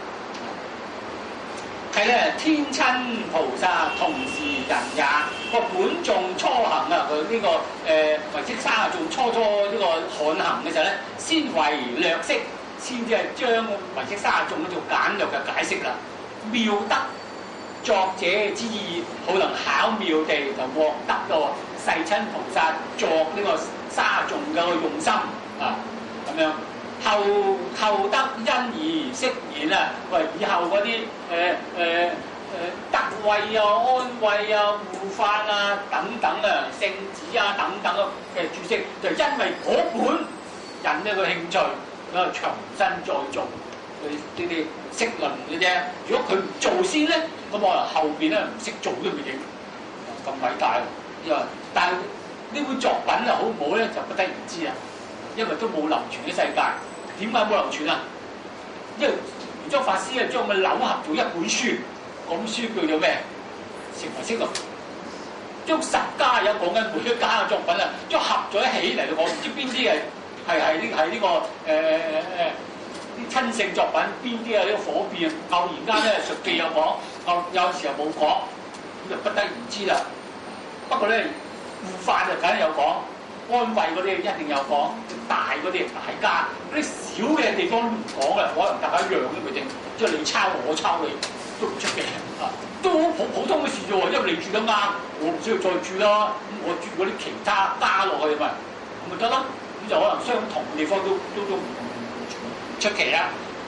係咧天親菩薩同時人也。個本眾初行啊，佢呢、這個誒唯識三十頌初初呢個罕行嘅時候咧，先為略釋，先至係將唯識三十頌做簡略嘅解釋啦。妙得作者之意，好能巧妙地就獲得個世親菩薩作呢個三十頌嘅用心啊，咁樣。後後得因而釋然啊！喂，以後嗰啲誒誒誒德慧啊、安慰啊、護法啊等等啊、聖旨啊等等嘅注釋，就因為嗰本引呢個興趣，咁啊重新再做佢呢啲釋論嘅啫。如果佢唔做先咧，咁我後邊咧唔識做都唔定咁偉大。因為但係呢本作品啊好唔好咧，就不得而知啊，因為都冇流傳喺世界。點解冇流傳啊？因為玄奘法師啊，將佢糅合做一本書，嗰本書叫做咩？成唯識論。將十家有講緊每一家嘅作品啊，將合咗一起嚟講，唔知邊啲係係係呢係呢個誒誒誒啲親性作品，邊啲係呢個火變？偶然間咧述記有講，有有時候冇講，咁就不得而知啦。不過咧護法就梗係有講， 安慰嗰啲一定有講，大嗰啲大家，嗰啲小嘅地方都唔講嘅，可能大家讓咗佢哋，即係你抄我抄你都唔出嘅啊，都好普普通嘅事啫喎，因為你住得啱，我唔需要再住啦，咁我住嗰啲其他加落去咪咁咪得咯，咁就可能相同嘅地方都都都唔出奇啦。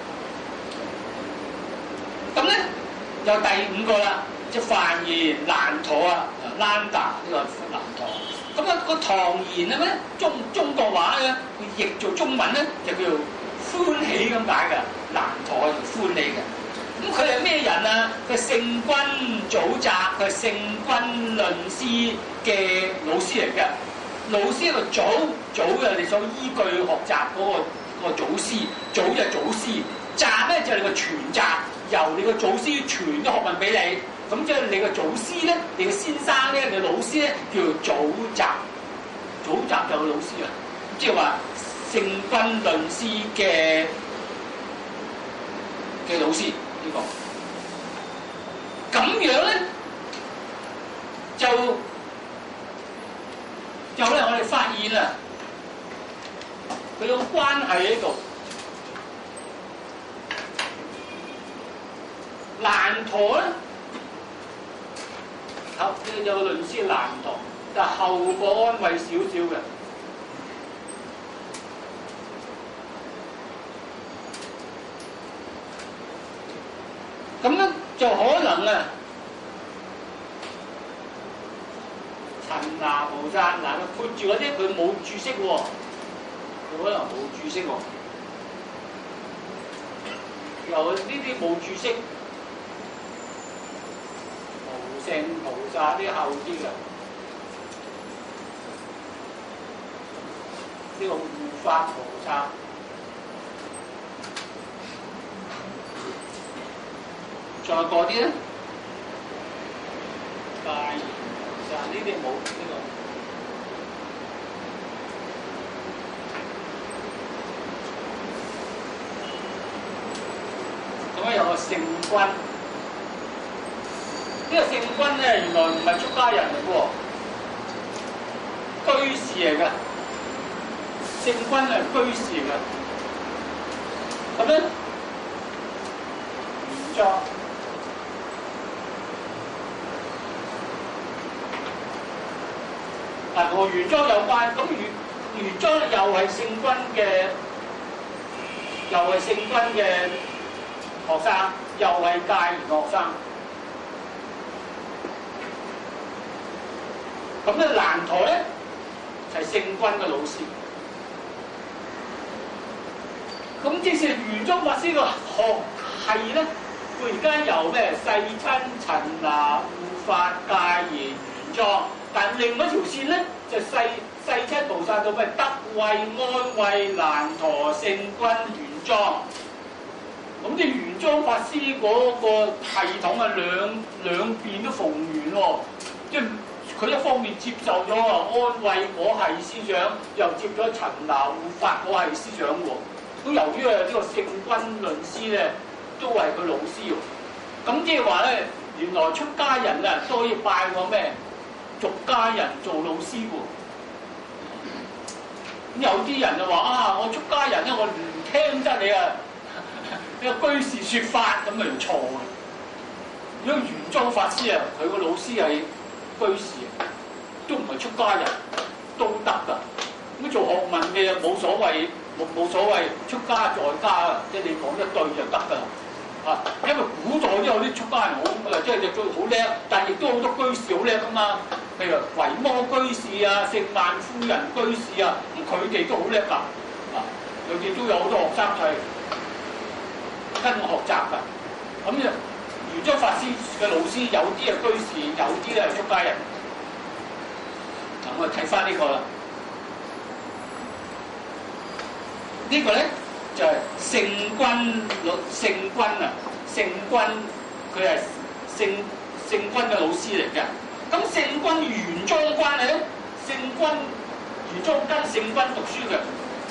咁咧有第五個啦，即係梵言蘭陀啊 ，Nanda 呢個蘭陀。咁啊個唐言啊咩？中中國話咧，譯做中文咧就叫做歡喜咁解嘅，蘭陀係歡喜嘅。咁佢係咩人啊？佢係聖君祖澤，佢係聖君論師嘅老師嚟嘅。老師一個祖，祖嘅你所依據學習嗰、那個、那個祖師，祖就係祖師，澤咧就係、是、你個傳澤，由你個祖師傳啲學問俾你。咁即係你個祖師咧，你個先生咧，你個老師咧叫做祖澤，祖澤就係老師啊，即係話聖君論師嘅嘅老師呢、這個。咁樣咧就就咧，我哋發現啊，佢有個關係喺度。蘭陀咧。後有個論師蘭陀，就後個安慰少少嘅。咁咧就可能啊，陳那菩薩嗱，佢括住嗰啲佢冇注釋喎，佢可能冇注釋喎，由呢啲冇注釋。聖菩薩啲後啲嘅，呢、這個護法菩薩，再過啲咧，戒賢菩薩呢啲冇呢個，咁啊有個聖君。呢個聖君咧，原來唔係出家人嚟嘅喎，居士嚟嘅。聖君係居士嚟嘅。咁咧，玄奘嗱同玄奘有關，咁玄玄奘又係聖君嘅，又係聖君嘅學生，又係戒賢學生。咁咧蘭陀咧就係、是、聖君嘅老師，咁即是玄奘法師個學系咧，佢而家由咩世親、陳那、護法、戒賢、玄奘，但另一條線咧就世世親菩薩到咩德慧、安慧、蘭陀、聖君、玄奘，咁即係玄奘法師嗰個系統啊兩兩邊都逢源喎、哦，即係。佢一方面接受咗啊安慧嗰系思想，又接咗陳那護法嗰系思想喎。咁由於啊呢個聖君論師咧，都係佢老師喎。咁即係話咧，原來出家人啊都可以拜個咩俗家人做老師喎。咁有啲人就話啊，我出家人咧，我唔聽得你啊呢個居士説法，咁咪錯嘅。如果玄奘法師啊，佢個老師係居士都唔係出家人，都得㗎。咁做學問嘅冇所謂，冇冇所謂出家在家啊！即係你講得對就得㗎啦。啊，因為古代都有啲出家人好誒，即係亦都好叻，但係亦都好多居士好叻㗎嘛。譬如維摩居士啊、聖曼夫人居士啊，咁佢哋都好叻㗎。啊，佢哋都有好多學生係跟我學習㗎。咁就玄奘法師嘅老師有啲係居士，有啲咧係出家人。嗱，我哋睇翻呢個啦。呢個咧就係聖君老聖君啊，聖君佢係聖聖君嘅老師嚟嘅。咁聖君玄奘關係咧，聖君玄奘跟聖君讀書嘅。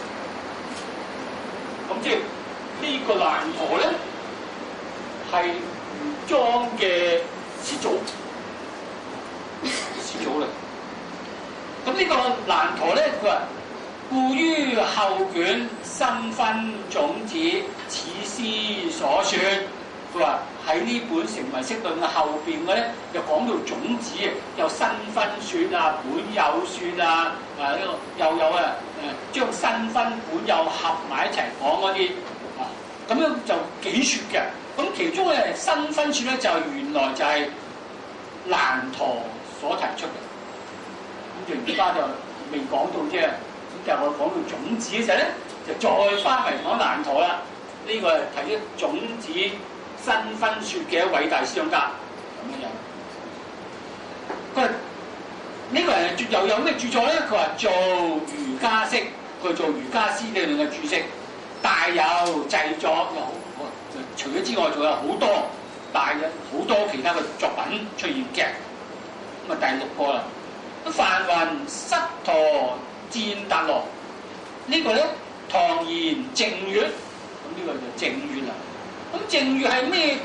咁即係呢個蘭陀咧係玄奘嘅師祖，師祖嚟。 咁呢個難陀咧，佢話故於後卷新分種子，此師所說。佢話喺呢本成唯識論嘅後邊嘅咧，又講到種子，又新分說啊，本有說啊，啊呢個又有啊誒將新分本有合埋一齊講嗰啲啊，咁樣就幾說嘅。咁其中咧新分說咧就原來就係難陀所提出嘅。咁就而家就未講到啫。咁就我講到種子嘅時候咧，就再翻嚟講難陀啦。呢、這個係提出種子新分說嘅一位大師兄家咁樣。佢呢個人又有咩著作咧？佢話做瑜伽釋，佢做瑜伽師理論嘅注釋，大有製作有好，除咗之外，仲有好多大嘅好多其他嘅作品出現嘅。咁啊，第六個啦，梵雲失陀戰達羅呢個咧，唐言淨月，咁呢個就淨月啦。咁淨月係咩？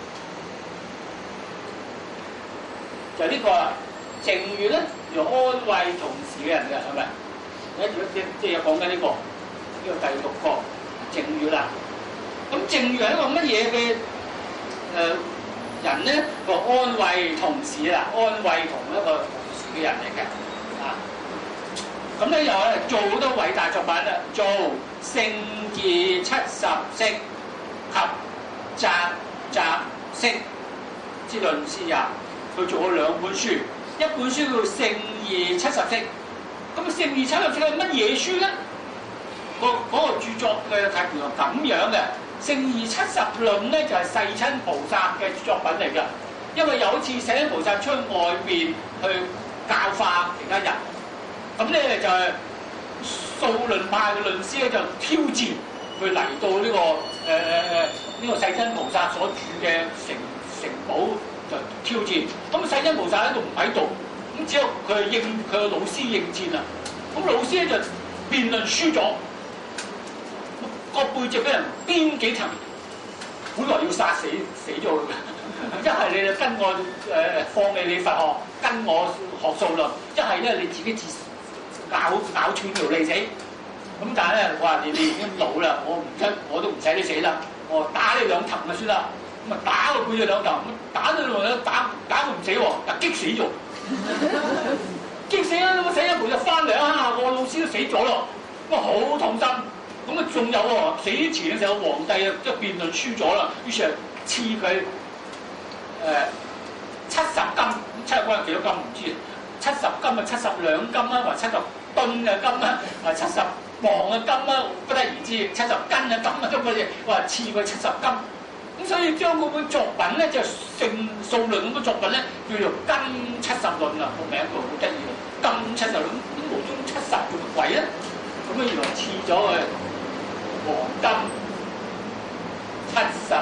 就呢個啦，淨月咧，要安慰同時嘅人嘅，係咪？一即即係講緊呢個呢個第六個淨月啦。咁淨月係一個乜嘢嘅誒人咧？個安慰同時啦，安慰同一個同時嘅人嚟嘅啊。咁咧又係做好多偉大作品啦，做聖義七十釋及集集釋之論師也。佢做咗兩本書，一本書叫《聖義七十釋》。咁《聖義七十釋》係乜嘢書咧？嗰個嗰個著作嘅題目係咁樣嘅，《聖義七十論》咧就係世親菩薩嘅作品嚟㗎。因為有一次世親菩薩出去外邊去教化其他人，咁咧就係數論派嘅論師咧就挑戰佢嚟到呢、這個誒誒誒呢個世親菩薩所住嘅城城堡。就挑戰，咁世親菩薩喺度唔喺度，咁只有佢應佢個老師應戰啦。咁老師咧就辯論輸咗，個背脊俾人鞭幾層，本來要殺死死咗佢嘅。一係你就跟我誒、呃、放棄你佛學，跟我學數論；一係咧你自己自咬咬斷條脷死。咁但係咧，我話你你已經老啦，我唔得，我都唔使你死啦，我打你兩頭就算啦。咁啊打個背脊兩頭，打到兩頭打打佢唔死喎，又激死咗，激死啦！咁死一盤就翻嚟啊！我老師都死咗咯，咁啊好痛心。咁啊仲有喎，死前嘅時候皇帝啊即係辯論輸咗啦，於是啊賜佢誒七十金，七十金係幾多金唔知，七十金啊七十兩金啊，或七十噸嘅金啊，或七十磅嘅金啊，不得而知，七十斤嘅金啊都嗰啲，話賜佢七十金。咁所以將嗰本作品咧，就係聖數論咁嘅作品咧，叫做金七十論啊，個名叫好得意喎，金七十論，咁無中七十做乜鬼咧？咁啊原來賜咗佢黃金七十，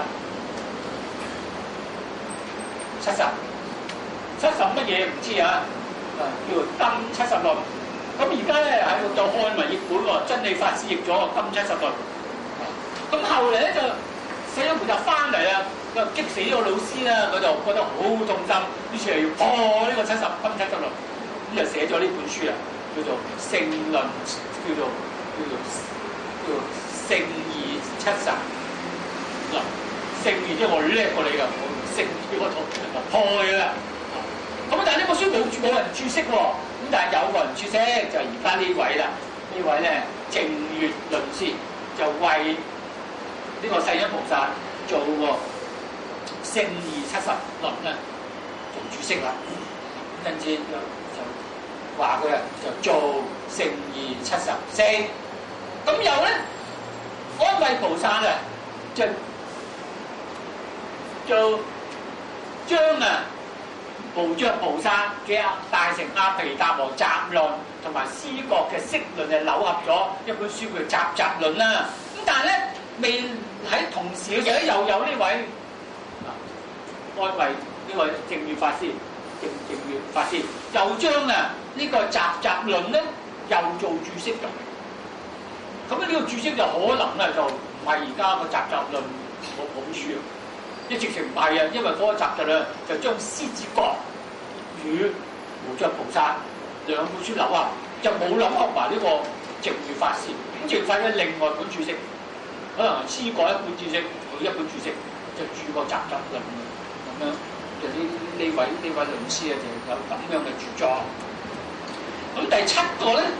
七十，七十乜嘢唔知啊？啊，叫做金七十論。咁而家咧喺度就漢文譯本喎，真理法師譯咗金七十論。咁後嚟咧就。世親菩薩翻嚟啦，佢激死咗個老師啦，佢就覺得好痛心，於是係要破呢個七十金七十論，咁就寫咗呢本書啦，叫做《聖論》，叫做叫做叫做聖義七十論。聖義即係我叻過你㗎，我聖義嗰套就破佢啦。咁但係呢本書冇冇人注釋喎，咁但係有個人注釋，就係而家呢位啦，呢位咧淨月論師就為呢個世親菩薩做個聖義七十論咧，做注釋啦。因此就就話佢啊，就做聖義七十釋。咁又咧，安慰菩薩啊，就就將啊無著菩薩嘅大乘阿毗達磨集論同埋思覺嘅釋論係糅合咗一本書叫集集論啦。咁但係咧，未喺同時嘅時候咧，又有呢位啊安慰呢個淨月法師，淨淨月法師又將啊呢個集集論咧又做注釋嘅。咁呢個注釋就可能咧就唔係而家個集集論個本書啊，一直情唔係啊，因為嗰個集集論就將獅子覺與無著菩薩兩本書扭合，就冇諗合埋呢個淨月法師。咁淨月法師另外本注釋，可能黐過一本注釋，佢一本注釋就注個雜集咁咁樣。就呢呢位呢位老師咧就有咁樣嘅著作。咁第七個咧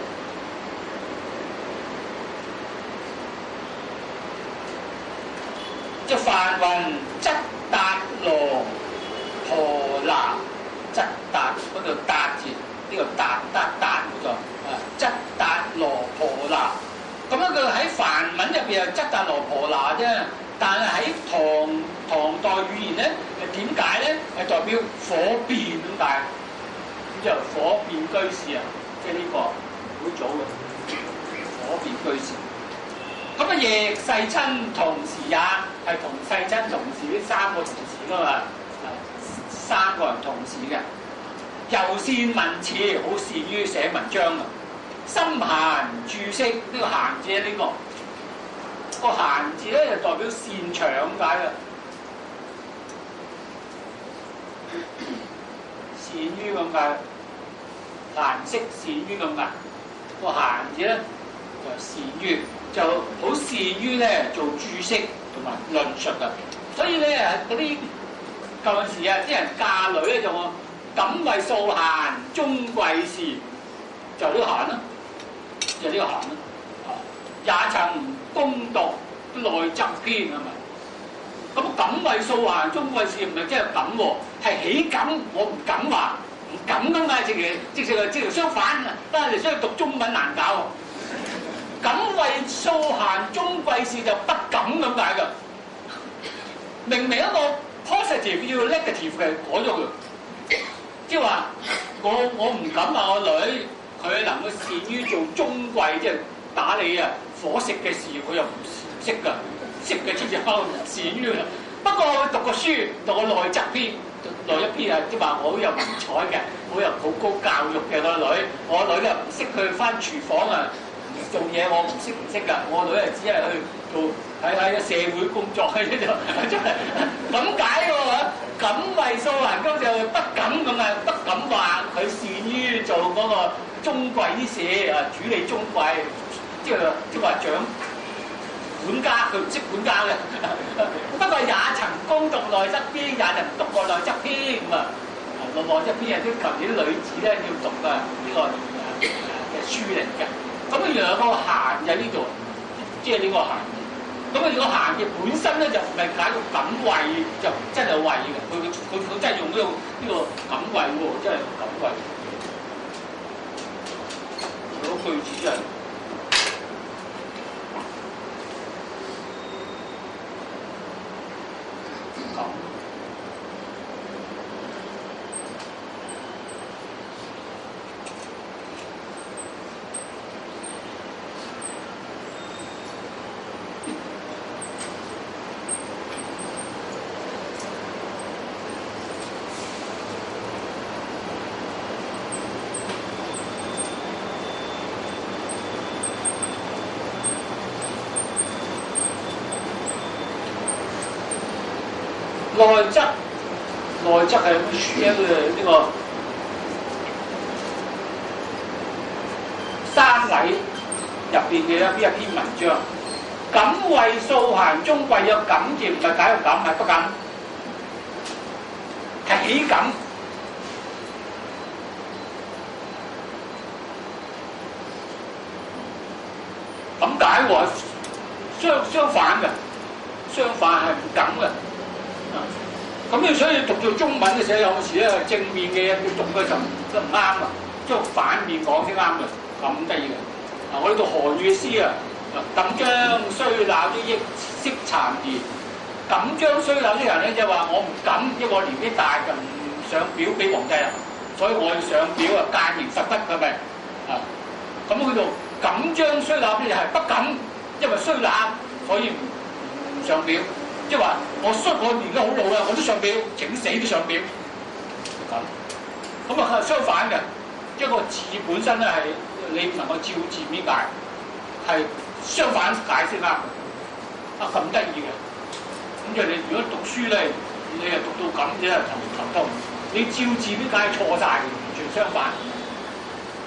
就梵雲質達羅婆那，質達嗰度達字，呢、這個達達達冇錯啊，質達羅婆那。咁樣佢喺梵文入邊係質達羅婆那啫，但係喺唐唐代語言咧，點解咧？係代表火變咁解，咁就火變居士啊，即係呢個好早嘅火變居士。咁啊，亦世親同時也係同世親同時，呢三個同時噶嘛，三個人同時嘅。又善文辭，好善於寫文章啊。心閒注釋，呢、這個閒字咧，呢、這個、這個閒字咧就代表擅長咁解嘅，善於咁解，閒適善於咁解。這個閒字咧就善於，就好善於咧做注釋同埋論述啊。所以咧嗰啲舊陣時啊，啲人嫁女咧就話敢為素閒，終貴事，就呢個閒啦。就呢個閒啦，也曾攻讀內則篇係咪？咁敢為素閒，終貴事唔係即係敢喎，係喜敢，我唔敢話，唔敢咁解，直情直情係直情相反啊！但係所以讀中文難搞喎。敢為素閒，終貴事就不敢咁解㗎。明明一個 positive 要 negative 嘅改咗佢，即係話我我唔敢話我女。佢能夠善於做中貴，即係打理啊伙食嘅事，佢又唔識㗎，識嘅即係唔善於啦。不過佢讀個書，讀個內則篇，內一篇啊，即係話我好有文采嘅，好有好高教育嘅個女，我女咧唔識去返廚房啊做嘢，我唔識唔識㗎，我女係只係去做喺喺個社會工作嘅啫，真係咁解喎。敢為素閒，咁就不敢咁啊，不敢話佢善於做嗰個中貴啲事啊，處理中貴，即係即係話掌管家，佢唔識管家嘅。不過也曾攻讀內則篇，也曾讀過內則篇咁啊。內內則篇係啲求其啲女子咧要讀嘅呢個嘅書嚟嘅。咁啊，原來個閒就喺呢度，即係呢個閒。咁啊，如果閒嘅本身咧就唔係解到敢為，就真係為嘅。佢佢佢真係用呢、這個呢、這個敢為喎，真係敢為。嗰句子真係敢。內則，內則係本書嘅呢個三禮入邊嘅一篇一篇文章。敢為素閒，終貴，有敢字唔係解個敢，係不敢，係喜敢。咁解喎，相相反嘅，相反係唔敢嘅。咁你所以讀做中文嘅時候，有時咧正面嘅嘢要讀嘅就都唔啱啊，將反面講先啱嘅，咁得意嘅。嗱，我呢度何御詩啊，敢將衰朽之益惜殘兒。敢將衰朽啲人咧就話我唔敢，因為我年紀大就唔上表俾皇帝啦，所以我要上表啊，諫迎實德係咪啊？咁佢度敢將衰朽啲人係不敢，因為衰朽所以唔上表。即係話，我衰我年紀好老啦，我都上表，整死都上表。咁，咁啊相反嘅，一個字本身咧係你唔能夠照字面解，係相反解先啱。啊咁得意嘅，咁就你如果讀書咧，你係讀到咁，你係頭頭痛。你照字面解錯晒，完全相反。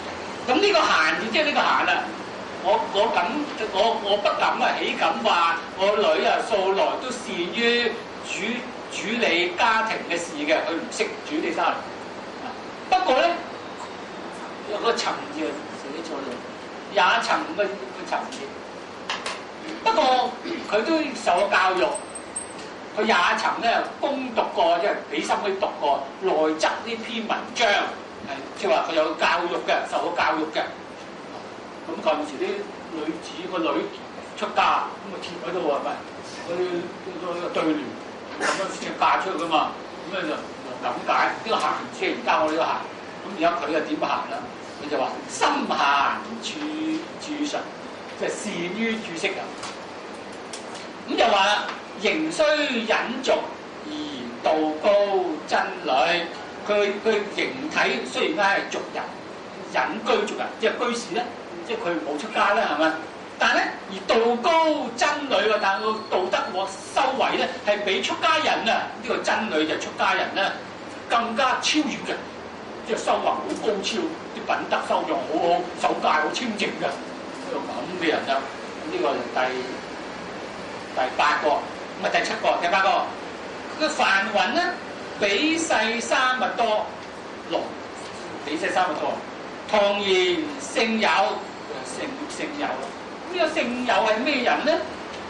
咁呢個閒字即係呢個閒啦。我我敢我我不敢啊，豈敢話我女啊素來都善於處處理家庭嘅事嘅，佢唔識處理家庭。不過咧有個層字寫錯咗，廿層嘅個層字。不過佢都受過教育，佢廿層咧攻讀過，即係俾心機讀過內則呢篇文章，係即係話佢有教育嘅，受過教育嘅。咁嗰陣時啲女子個女出嫁，咁啊貼喺度係咪？佢個個對聯咁樣先嫁出去噶嘛？咁咧就就咁解。呢個閒字而家我呢個閒，咁而家佢又點閒啦？佢就話心閒處處術，即係善於注釋啊。咁就話啦，仍須隱俗而道高真女。佢佢形體雖然咧係俗人，隱居俗人，即係居士咧。即係佢冇出家啦，係咪？但係咧，而道高真女喎，但係個道德和修為咧，係比出家人啊，呢、這個真女就出家人咧更加超越嘅，即係修行好高超，啲品德修養好好，守戒好清淨嘅，呢個咁嘅人啊，呢、這個就第第八個，咁啊第七個，第八個，佢梵雲咧比世沙密多羅，比世沙密多，唐言聖友。聖聖友，呢個聖友係咩人咧？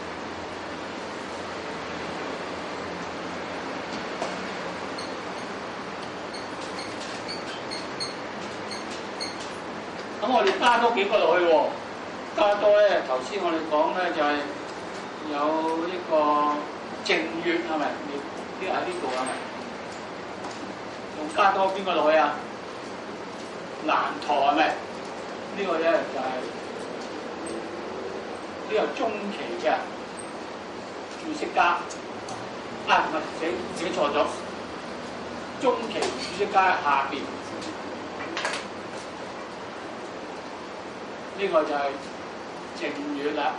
咁我哋加多幾個落去喎，加多咧頭先我哋講咧就係有一個淨月係咪？呢喺呢度係咪？仲加多邊個落去啊？難陀係咪？呢個咧就係呢個中期嘅注釋家，啊唔係寫寫錯咗，中期注釋家下邊呢、這個就係淨月啦，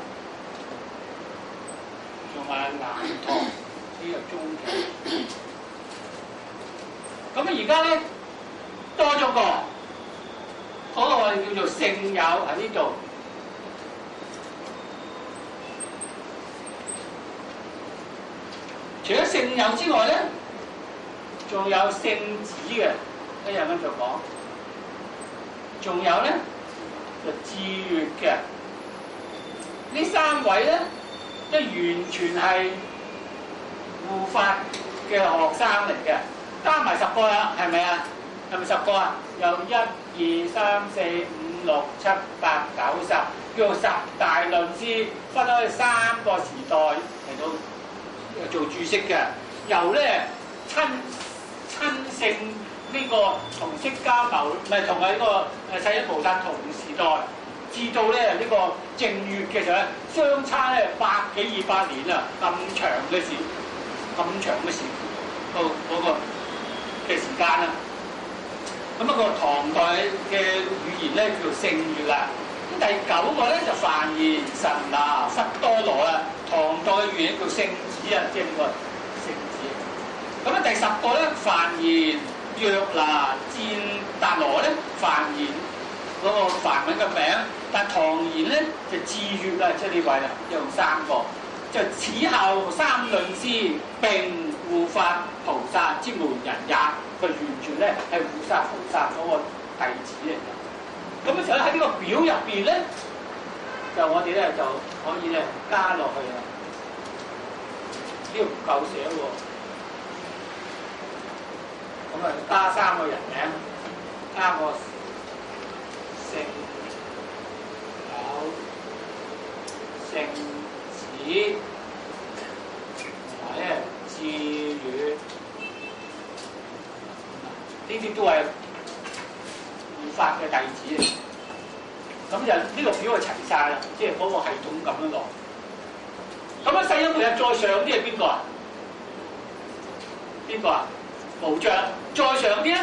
同埋難陀呢個中期。咁啊而家咧多咗個。嗰個我哋叫做聖友喺呢度，除咗聖友之外咧，仲有聖子嘅，一陣間就講。仲有咧就智月嘅，呢三位咧都完全係護法嘅學生嚟嘅，加埋十個啦，係咪啊？係咪十個啊？有一、二、三、四、五、六、七、八、九、十，叫做十大論師，分開三個時代嚟到做注釋嘅。由咧親親聖呢個同釋迦牟，唔係同喺呢個誒世親菩薩同時代，至到咧呢、這個正月嘅時候咧，相差咧百幾二百年啊，咁長嘅時，咁長嘅時，到嗰個嘅時間啊。咁一個唐代嘅語言咧叫做聖月啦。咁第九個咧就梵言神那忽多羅啦。唐代嘅語言叫聖子啊，即係呢個聖子。咁啊第十個咧梵言約那戰達羅咧，梵言嗰個梵文嘅名，但唐言咧就智月啦，即係呢位啦，用三個。就此後三論師並護法菩薩之門人也。佢完全咧係護法菩薩嗰個弟子嚟嘅。咁嘅時候喺呢個表入邊咧，就我哋咧就可以咧加落去啦。呢個唔夠寫喎，咁啊加三個人名，加個聖友、聖子同埋咧智月。呢啲都係護法嘅弟子嚟，咁就呢個表就齊晒啦，即係嗰個系統咁樣落。咁啊，世親菩薩再上啲係邊個啊？邊個啊？無障。再上啲咧？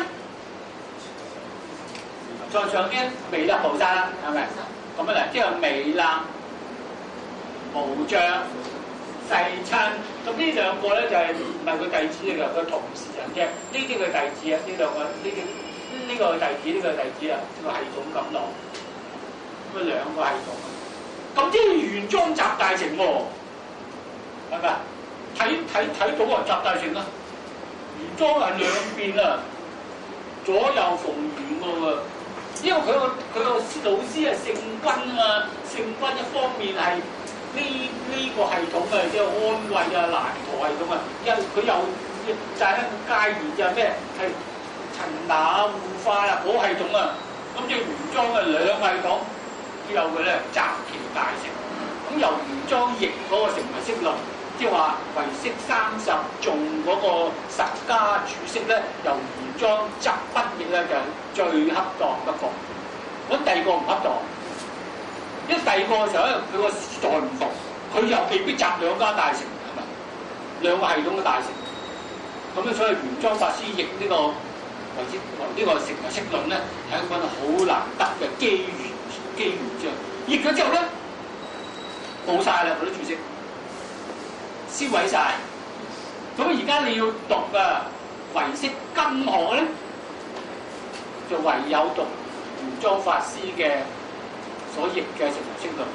再上啲咧？彌勒菩薩啦，係咪？咁樣嚟，即係彌勒、無障、世親。咁呢兩個咧就係唔係佢弟子嚟㗎，佢同時人啫。呢啲佢弟子啊，呢兩個呢啲呢個弟子呢、呢個弟子啊，呢、呢個系統咁落，咁啊兩個系統啊，咁即係原裝集大成喎，係咪啊？睇睇睇到啊，集大成啊，原裝係兩邊啊，左右逢源喎，因為佢個佢個老師係聖君啊嘛，聖君一方面係。呢呢、這個系統啊，即係安慰啊、難陀系統啊，因佢又就係一個階段就係咩？係陳那護法啊，嗰系統啊，咁即係原裝嘅兩系統都有嘅咧，集其大成。咁由原裝譯嗰個成唯識論，即係話唯識三十頌嗰個十家注釋咧，由原裝執筆譯咧就最恰當不過。咁第二個唔恰當。因為第二個嘅時候咧，佢個時代唔同，佢又未必集兩家大成，係咪？兩個系統嘅大成，咁咧所以原裝法師譯呢個唯識呢個成唯識論咧，係一個好難得嘅機緣機緣啫。譯咗之後咧，冇晒啦，嗰啲注釋燒毀晒。咁而家你要讀啊唯識根學咧，就唯有讀原裝法師嘅。所譯嘅成唯識論，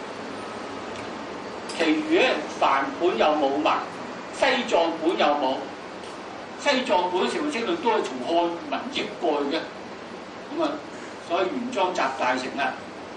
其餘咧梵本又冇埋，西藏本又冇，西藏本成唯識論都係從漢文譯過去嘅，咁啊，所以原裝集大成啦。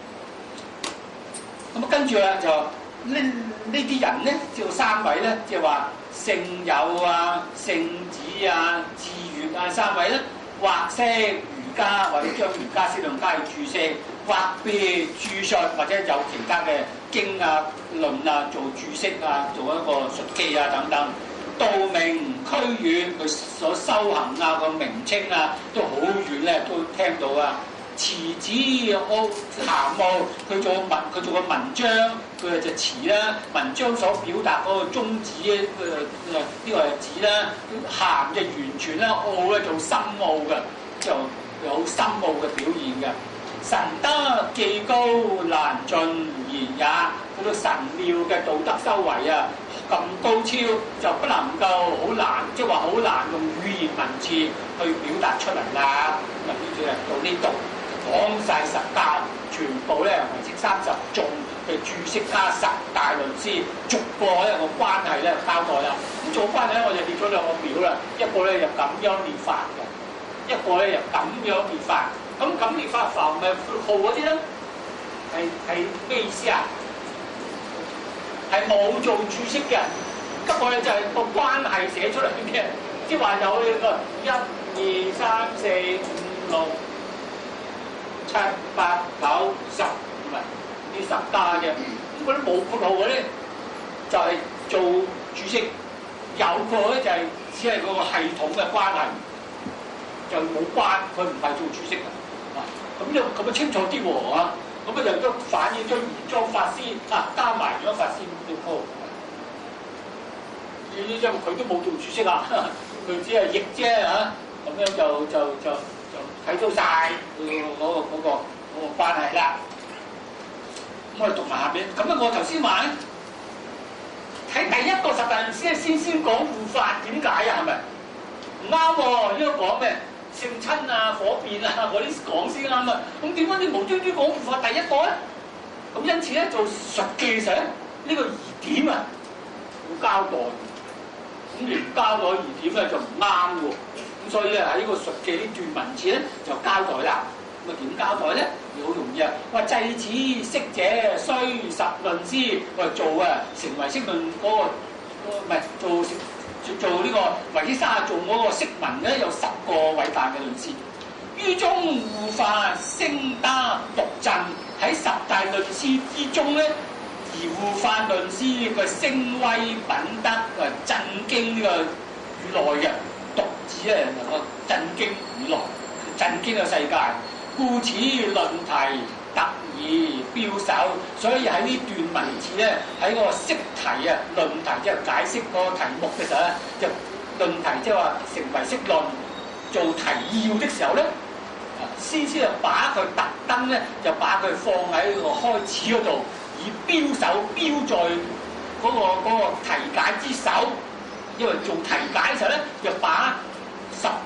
咁啊，跟住咧就呢呢啲人咧，叫三位咧，即係話聖友啊、聖子啊、智月啊三位咧，或識瑜伽或者將瑜伽釋量加以注釋。或別注述或者有其他嘅經啊論啊做注釋啊，做一個述記啊等等，道名區遠佢所修行啊個名稱啊都好遠咧，都聽到啊。詞子奧函奧佢做文佢做個文章，佢就詞啦，文章所表達嗰個宗旨誒誒呢個係指啦，函就完全啦，奧咧做深奧嘅，就有深奧嘅表現嘅。神德既高難盡言也，嗰個神妙嘅道德修為啊，咁高超就不能夠好難，即係話好難用語言文字去表達出嚟啦。咁啊，呢啲啊到呢度講晒十大，全部咧唯識三十頌嘅注釋加十大論師，逐個一個關係咧交代啦。咁做關係咧，我就列咗兩個表啦，一個咧就咁樣列法嘅，一個咧就咁樣列法。咁咁列法浮咪號嗰啲咧，係係咩意思啊？係冇做注釋嘅，不過咧就係個關係寫出嚟嘅，即係話有呢個一、二、三、四、五、六、七、八、九、十，唔係呢十家嘅。咁嗰啲冇括號嗰啲就係做注釋，有個咧就係只係嗰個系統嘅關係，就冇關，佢唔係做注釋嘅。咁就咁啊清楚啲喎啊！咁啊又都反映咗原裝法師啊，加埋原裝法師咁多，因為佢都冇做注釋啊，佢只係譯啫嚇，咁樣就就就就睇到晒佢嗰個嗰個嗰個關係啦。咁我哋讀埋下邊，咁啊我頭先話咧，睇第一個十大論師咧，先先講護法，點解啊？係咪唔啱喎？應該講咩？聖親啊、火變啊嗰啲講先啱啊！咁點解你無端端講護法第一個咧？咁因此咧做述記上呢個疑點啊，要交代。咁你唔交代疑點咧就唔啱喎。咁所以咧喺呢個述記呢段文字咧就交代啦。咁啊點交代咧？好容易啊！話制此識者須十論師，我做啊成唯識論嗰、那個，唔係做成。做呢個唯識三十頌嗰個釋文咧，有十個偉大嘅論師。於中護法升德獨振，喺十大論師之中咧，而護法論師嘅聲威品德誒震驚呢個宇內嘅獨子咧，能夠震驚宇內，震驚個世界。故此論題特以標首，所以喺呢段文字咧，喺個釋題啊、論題即係解釋個題目嘅時候咧，就論題即係話成唯識論做題要的時候咧，先先就把佢特登咧，就把佢放喺個開始嗰度，以標首標在嗰、嗰個嗰、嗰個題解之首，因為做題解嘅時候咧，就把十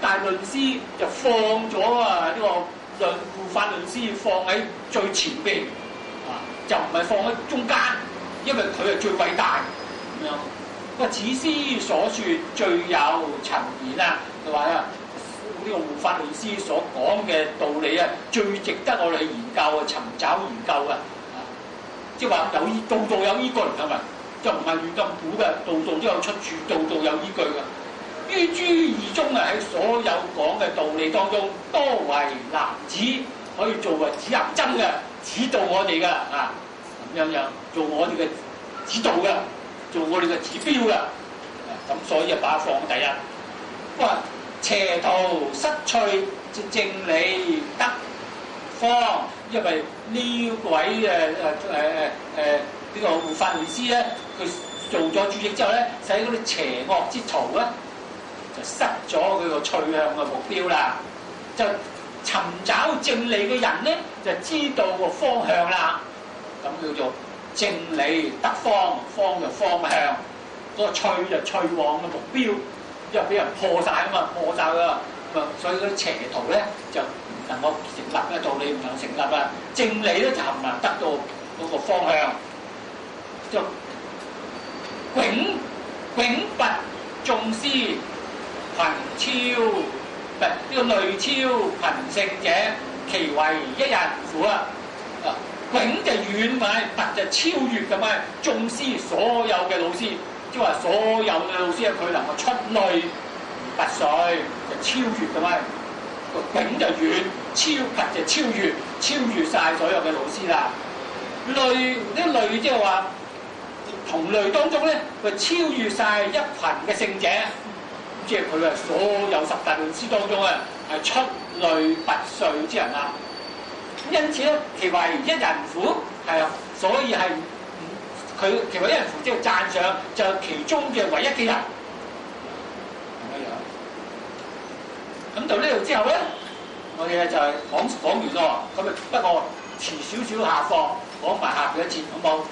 但係論師就放咗啊呢個論護法論師放喺最前邊，啊就唔係放喺中間，因為佢係最偉大咁樣。個此師所説最有尋言啊，就話啊呢個護法論師所講嘅道理啊，最值得我哋去研究啊，尋找研究啊，即係話有依度度有依據係咪？就唔係亂咁估嘅，度度都有出處，度度有依據嘅。於諸義中啊，喺所有講嘅道理當中，多為男子可以作為指南針嘅，指導我哋嘅啊，咁樣樣做我哋嘅指導嘅，做我哋嘅指標嘅。咁、啊、所以就把它放第一。哇！邪途失趣，正理得方。因為呢位誒誒誒誒誒呢個護法論師咧，佢做咗注釋之後咧，使嗰啲邪惡之徒咧，就失咗佢個趣向嘅目標啦。就尋找正理嘅人咧，就知道個方向啦。咁叫做正理得方，方就方向，嗰個趣就趣往嘅目標。因為俾人破晒啊嘛，破晒啊，咁啊，所以嗰啲邪徒咧就唔能夠成立嘅道理唔能夠成立啊。正理咧就唔能得到嗰個方向，就迥迥拔眾師貧超，唔係呢個類超貧勝者，其為一人乎啊！啊，迥就遠埋，拔就超越咁啊！眾師所有嘅老師。即係話所有嘅老師啊，佢能夠出類拔萃，就超越咁啊！個迥就遠，超拔就超越，超越晒所有嘅老師啦。類呢類即係話同類當中咧，佢超越晒一群嘅聖者，即係佢係所有十大論師當中啊，係出類拔萃之人啦。因此咧，其為一人乎，係啊，所以係。佢其為一人乎，即係讚賞，就係其中嘅唯一嘅人，咁樣樣。咁到呢度之後咧，我哋咧就係講講完咯。咁啊，不過遲少少下課，講埋下邊一節，好冇？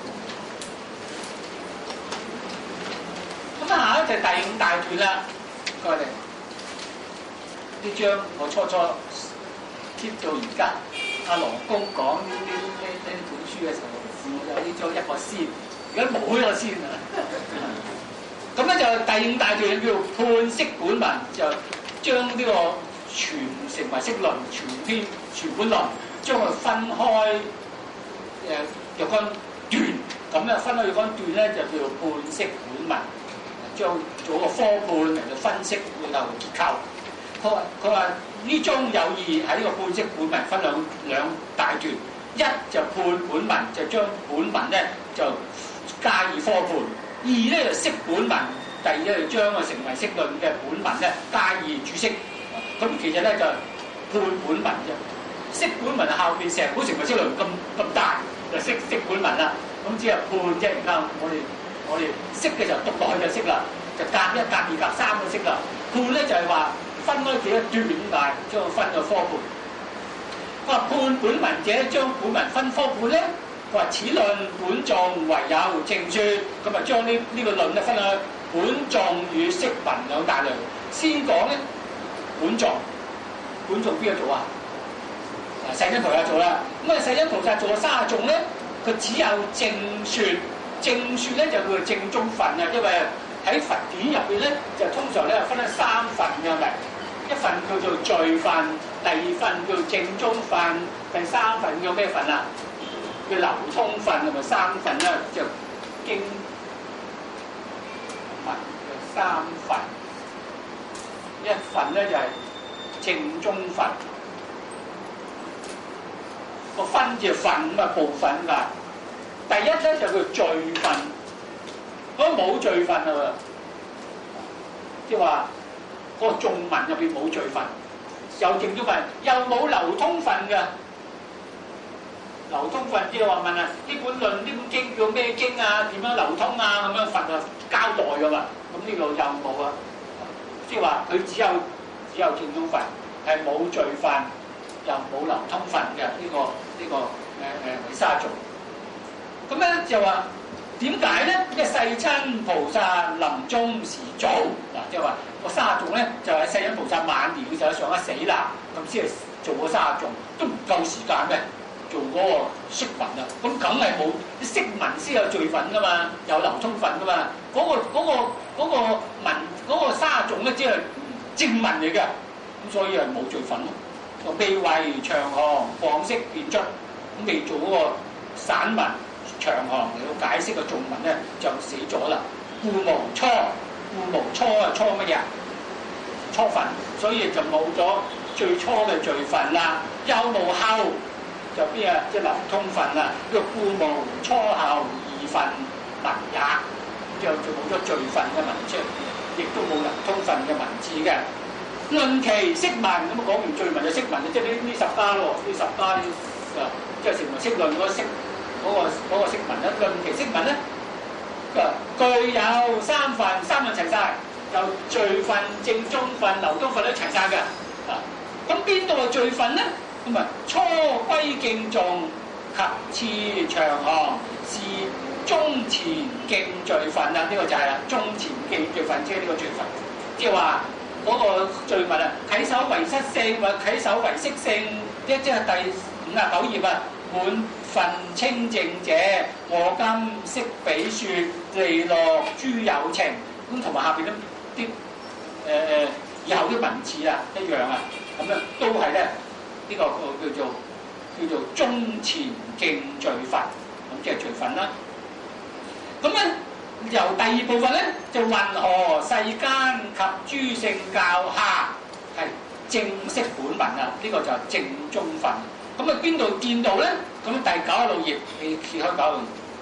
咁啊，下一就第五大段啦。各位，呢章我初初貼到而家，阿羅公講呢呢呢呢本書嘅時候。有呢張一個仙，而家冇一個仙啊！咁咧就第五大段叫判釋本文，就將呢個全成為釋論，全篇全本論，將佢分開誒若干段，咁咧分開若干段咧就叫做判釋本文，將做個科判嚟到分析背後結構。佢話佢話呢章有意喺呢個判釋本文分兩兩大段。一就判本文，就將本文咧就加以科判；二咧就釋本文，第二咧就將個成為釋論嘅本文咧加以注釋。咁其實咧就判本文啫，釋本文後邊成本成為釋論咁咁大，就釋釋本文啦。咁只係判啫，而家我哋我哋釋嘅時候讀落去就釋啦，就隔一隔二隔三就釋啦。判咧就係話分開幾多段咁大，將佢分個科判。佢話判本文者將本文分科判咧，佢話此論本頌唯有正說，咁啊將呢呢個論咧分去本頌與釋文兩大類。先講咧本頌，本頌邊個做啊？啊世親菩薩做啦。咁啊世親菩薩做嘅三十頌咧，佢只有正說，正說咧就叫做正宗分啊，因為喺佛典入邊咧就通常咧分咗三份嘅咪。一份叫做序分，第二份叫正宗分，第三份叫咩份啊？叫流通分，同埋三份咧就經文嘅三份，一份咧就係、是、正宗分，個分字份咁啊部分㗎。第一咧就叫序分，嗰冇序分啊，即係話。嗰個頌文入邊冇序分，有正宗分，又冇流通分嘅。流通分即係話問啊，呢本論呢本經叫咩經啊？點樣流通啊？咁樣佛就交代㗎嘛。咁呢度又冇啊，即係話佢只有只有正宗分，係冇序分，又冇流通分嘅呢、這個呢、這個誒誒維沙頌。咁咧就話點解咧？因為世親菩薩臨終時做嗱，即係話個沙眾咧就係世親菩薩晚年嘅時候上一死啦，咁先係做個沙眾，都唔夠時間咩？做嗰個釋文啊，咁梗係冇啲釋文先有罪份噶嘛，有流通份噶嘛。嗰、嗰個嗰、嗰個嗰個文嗰、嗰個沙眾咧，只係正文嚟嘅，咁所以係冇罪份咯。未為長行廣釋辯出，咁未做嗰個散文長行嚟到解釋個眾文咧，就死咗啦。故無初，故無初啊，初乜嘢？初份，所以就冇咗最初嘅罪份啦。又無後。就邊啊？即係流通份啊！呢個故無初後二份文也，之後就冇咗罪份嘅文章，亦都冇流通份嘅文字嘅。論其釋文，咁啊講完罪文就釋文，即係呢呢十家喎，呢十家呢啊，即係成為釋論嗰個釋嗰個嗰個釋文咧。論其釋文咧，具有三份，三份齊晒，就罪份、正宗份、流通份都齊晒嘅。啊，咁邊度係罪份咧？咁啊，初歸敬重及次長行是中前敬罪份啦，呢、這個就係啦，中前敬罪份，即係呢個罪份，即係話嗰個罪物啊，啟首為失性或啟首為釋性，即即係第五十九頁啊，滿份清淨者，我今悉比説利樂諸有情，咁同埋下邊啲啲誒以後啲文字啊一樣啊，咁樣都係咧。呢個個叫做叫做中前敬罪份，咁即係罪份啦。咁咧由第二部分咧就云何世間及諸聖教下係正式本文啊？呢、這個就係正宗份。咁啊邊度見到咧？咁第九十六頁，你揭開九十六頁。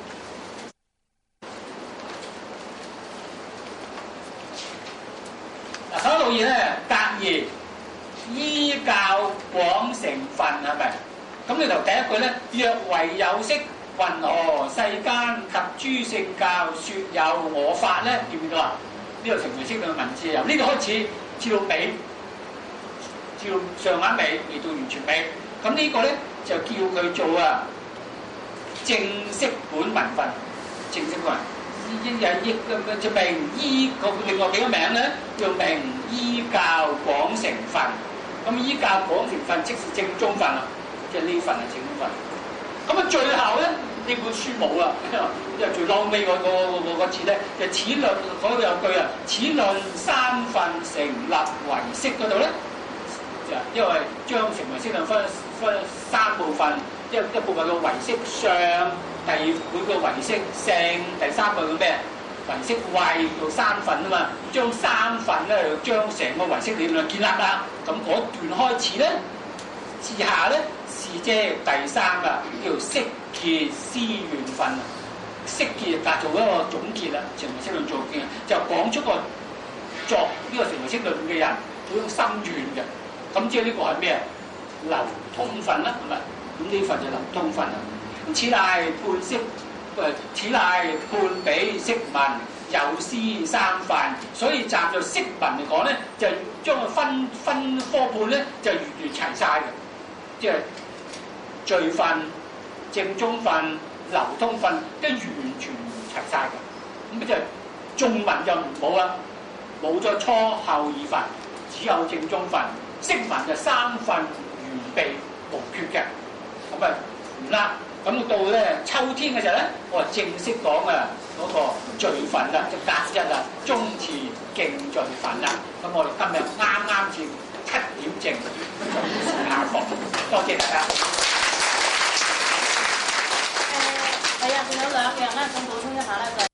嗱，九十六頁咧隔二。依教廣成分係咪？咁你頭第一句咧，若為有識，云何世間及諸聖教説有我法咧？見唔見到啊？呢個成為釋論嘅文字由呢度開始至到尾，至到上眼尾，未到完全尾。咁呢個咧就叫佢做啊正式本文份，正式本文。依又依個就名依個另外幾個名咧，叫名依教廣成分。咁依教廣成分即是正宗份啦，即係呢份係正宗份。咁啊，最後咧呢本書冇啦，因為最撈尾嗰個嗰個字咧，就此論嗰度有句啊，此論三份成立為釋嗰度咧，就因為將成為釋論分分三部分，一一部分叫唯識相，第二本叫唯識性，第三個叫咩？唯識慧做三份啊嘛，將三份咧就將成個唯識理論建立啦。咁嗰段開始咧，之下咧是即第三個叫釋結思願分啊。釋結就做一個總結啦，成唯識論做嘅就講出個作呢個成唯識論嘅人嗰種心願嘅。咁即係呢個係咩啊？流通分啦，係咪？咁呢份就流通分啦。咁此乃判釋。誒，此乃判比釋文有詩三份，所以站在釋文嚟講咧，就將佢分分科判咧，就完全齊晒嘅，即係罪份、正宗份、流通份，都完全齊晒嘅。咁即係眾文就冇啦，冇咗初後二份，只有正宗份。釋文就三份完備無缺嘅，咁啊唔啦。咁到咧秋天嘅時候咧，我正式講啊嗰個罪份啦，即係隔一啦，中前敬罪份啦。咁我哋今日啱啱至七點正就下課，多謝大家。 誒係啊，仲有兩樣咧，想補充一下咧，就係